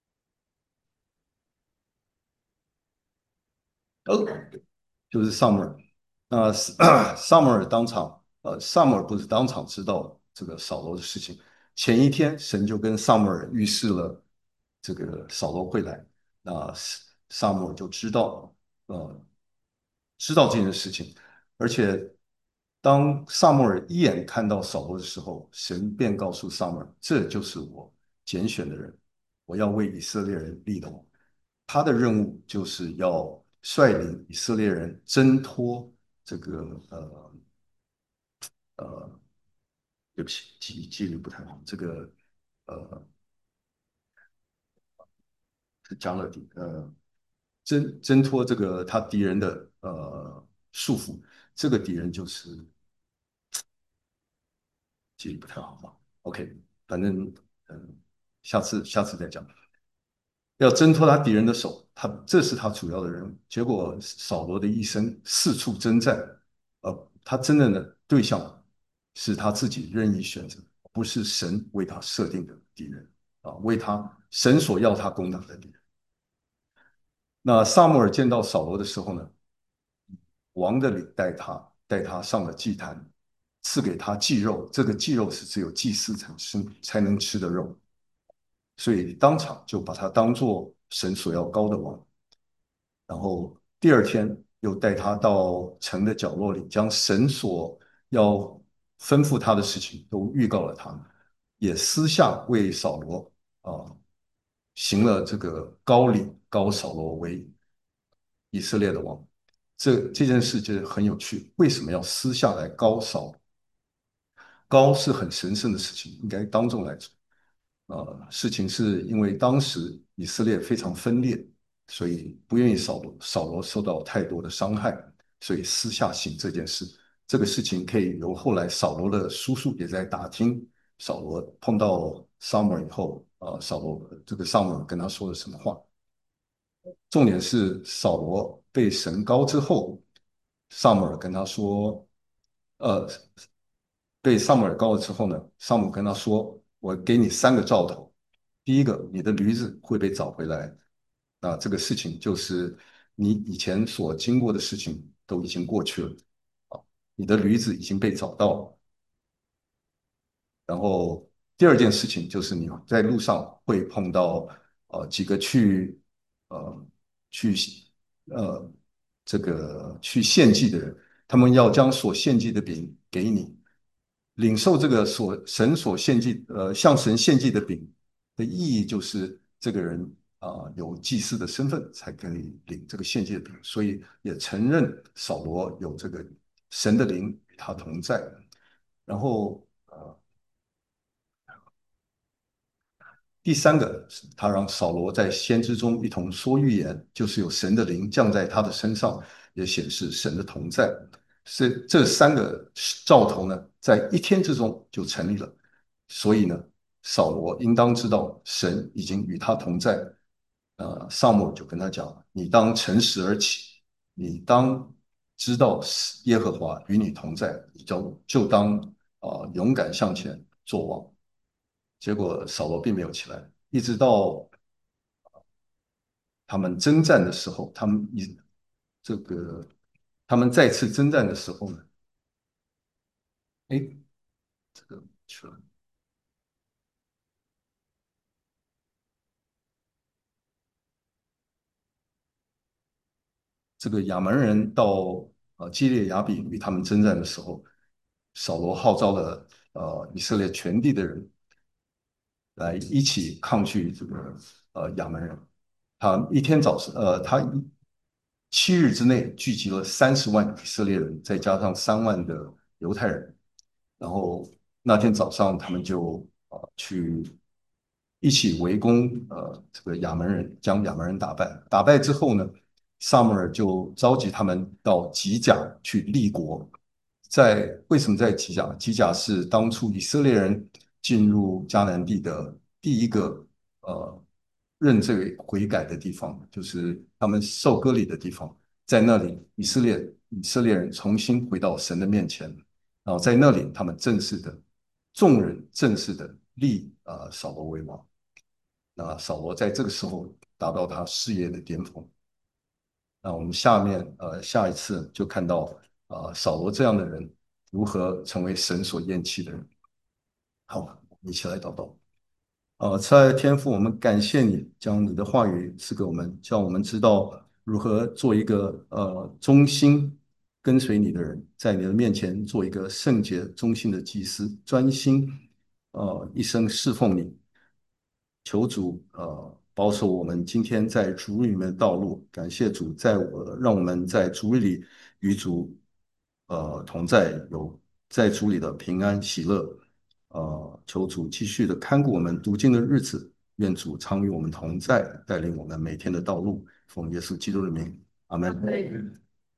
哦，就是萨母尔。那萨姆尔当场，呃，萨姆尔不是当场知道这个扫罗的事情，前一天神就跟萨姆尔预示了这个扫罗会来，那萨姆尔就知道，呃，知道这件事情，而且当萨姆尔一眼看到扫罗的时候，神便告诉萨姆尔，这就是我拣选的人，我要为以色列人立的王。他的任务就是要率领以色列人挣脱这个呃呃，对不起，记记忆力不太好，这个呃是加勒底，呃，挣挣脱这个他敌人的呃束缚，这个敌人就是记忆力不太好嘛。OK，反正嗯、呃下次下次再讲。要挣脱他敌人的手，他这是他主要的任务。结果扫罗的一生四处征战，呃，他真正的对象是他自己任意选择，不是神为他设定的敌人啊，为他神所要他攻打的敌人。那萨母尔见到扫罗的时候呢，王的领带他，带他上了祭坛，赐给他祭肉，这个祭肉是只有祭司才吃才能吃的肉，所以当场就把他当做神所要高的王。然后第二天又带他到城的角落里，将神所要吩咐他的事情都预告了他，也私下为扫罗啊、呃行了这个高礼，高扫罗为以色列的王。这这件事就很有趣，为什么要私下来高扫？高是很神圣的事情，应该当众来做。呃，事情是因为当时以色列非常分裂，所以不愿意扫罗扫罗受到太多的伤害，所以私下行这件事。这个事情可以由后来扫罗的叔叔也在打听，扫罗碰到撒母耳以后，啊、呃，扫罗这个撒母耳跟他说了什么话？重点是扫罗被神高之后，撒母耳跟他说，呃，被撒母耳高了之后呢，撒母耳跟他说：“我给你三个兆头，第一个，你的驴子会被找回来。那这个事情就是你以前所经过的事情都已经过去了，啊，你的驴子已经被找到了。然后第二件事情就是你在路上会碰到呃几个去呃去呃这个去献祭的人，他们要将所献祭的饼给你，领受这个所神所献祭呃向神献祭的饼的意义就是这个人啊、呃有祭司的身份才可以领这个献祭的饼，所以也承认扫罗有这个神的灵与他同在。然后呃第三个，他让扫罗在先知中一同说预言，就是有神的灵降在他的身上，也显示神的同在。是这三个兆头呢，在一天之中就成立了。所以呢，扫罗应当知道神已经与他同在。呃，萨母就跟他讲：“你当诚实而起，你当知道耶和华与你同在，就就当啊、呃勇敢向前作王。结果扫罗并没有起来，一直到他们征战的时候，他们一这个他们再次征战的时候呢，哎，这个去了。这个亚门人到呃基列雅比与他们征战的时候，扫罗号召了呃以色列全地的人来一起抗拒这个呃亚门人。他一天早上，呃，他七日之内聚集了三十万以色列人，再加上三万的犹太人。然后那天早上，他们就呃去一起围攻呃这个亚门人，将亚门人打败。打败之后呢，萨母尔就召集他们到吉甲去立国。在为什么在吉甲？吉甲是当初以色列人进入迦南地的第一个呃认罪悔改的地方，就是他们受割礼的地方。在那里，以色列以色列人重新回到神的面前，然后在那里，他们正式的众人正式的立啊、呃扫罗为王。那扫罗在这个时候达到他事业的巅峰。那我们下面呃下一次就看到啊、呃扫罗这样的人如何成为神所厌弃的人。好，我们一起来祷告。呃，慈爱的天父，我们感谢你将你的话语赐给我们，叫我们知道如何做一个呃忠心跟随你的人，在你的面前做一个圣洁忠心的祭司，专心呃一生侍奉你。求主呃保守我们今天在主里面的道路，感谢主，在我让我们在主里与主呃同在，有在主里的平安喜乐。呃，求主继续的看顾我们读经的日子，愿主常与我们同在，带领我们每天的道路。奉耶稣基督的名，阿门。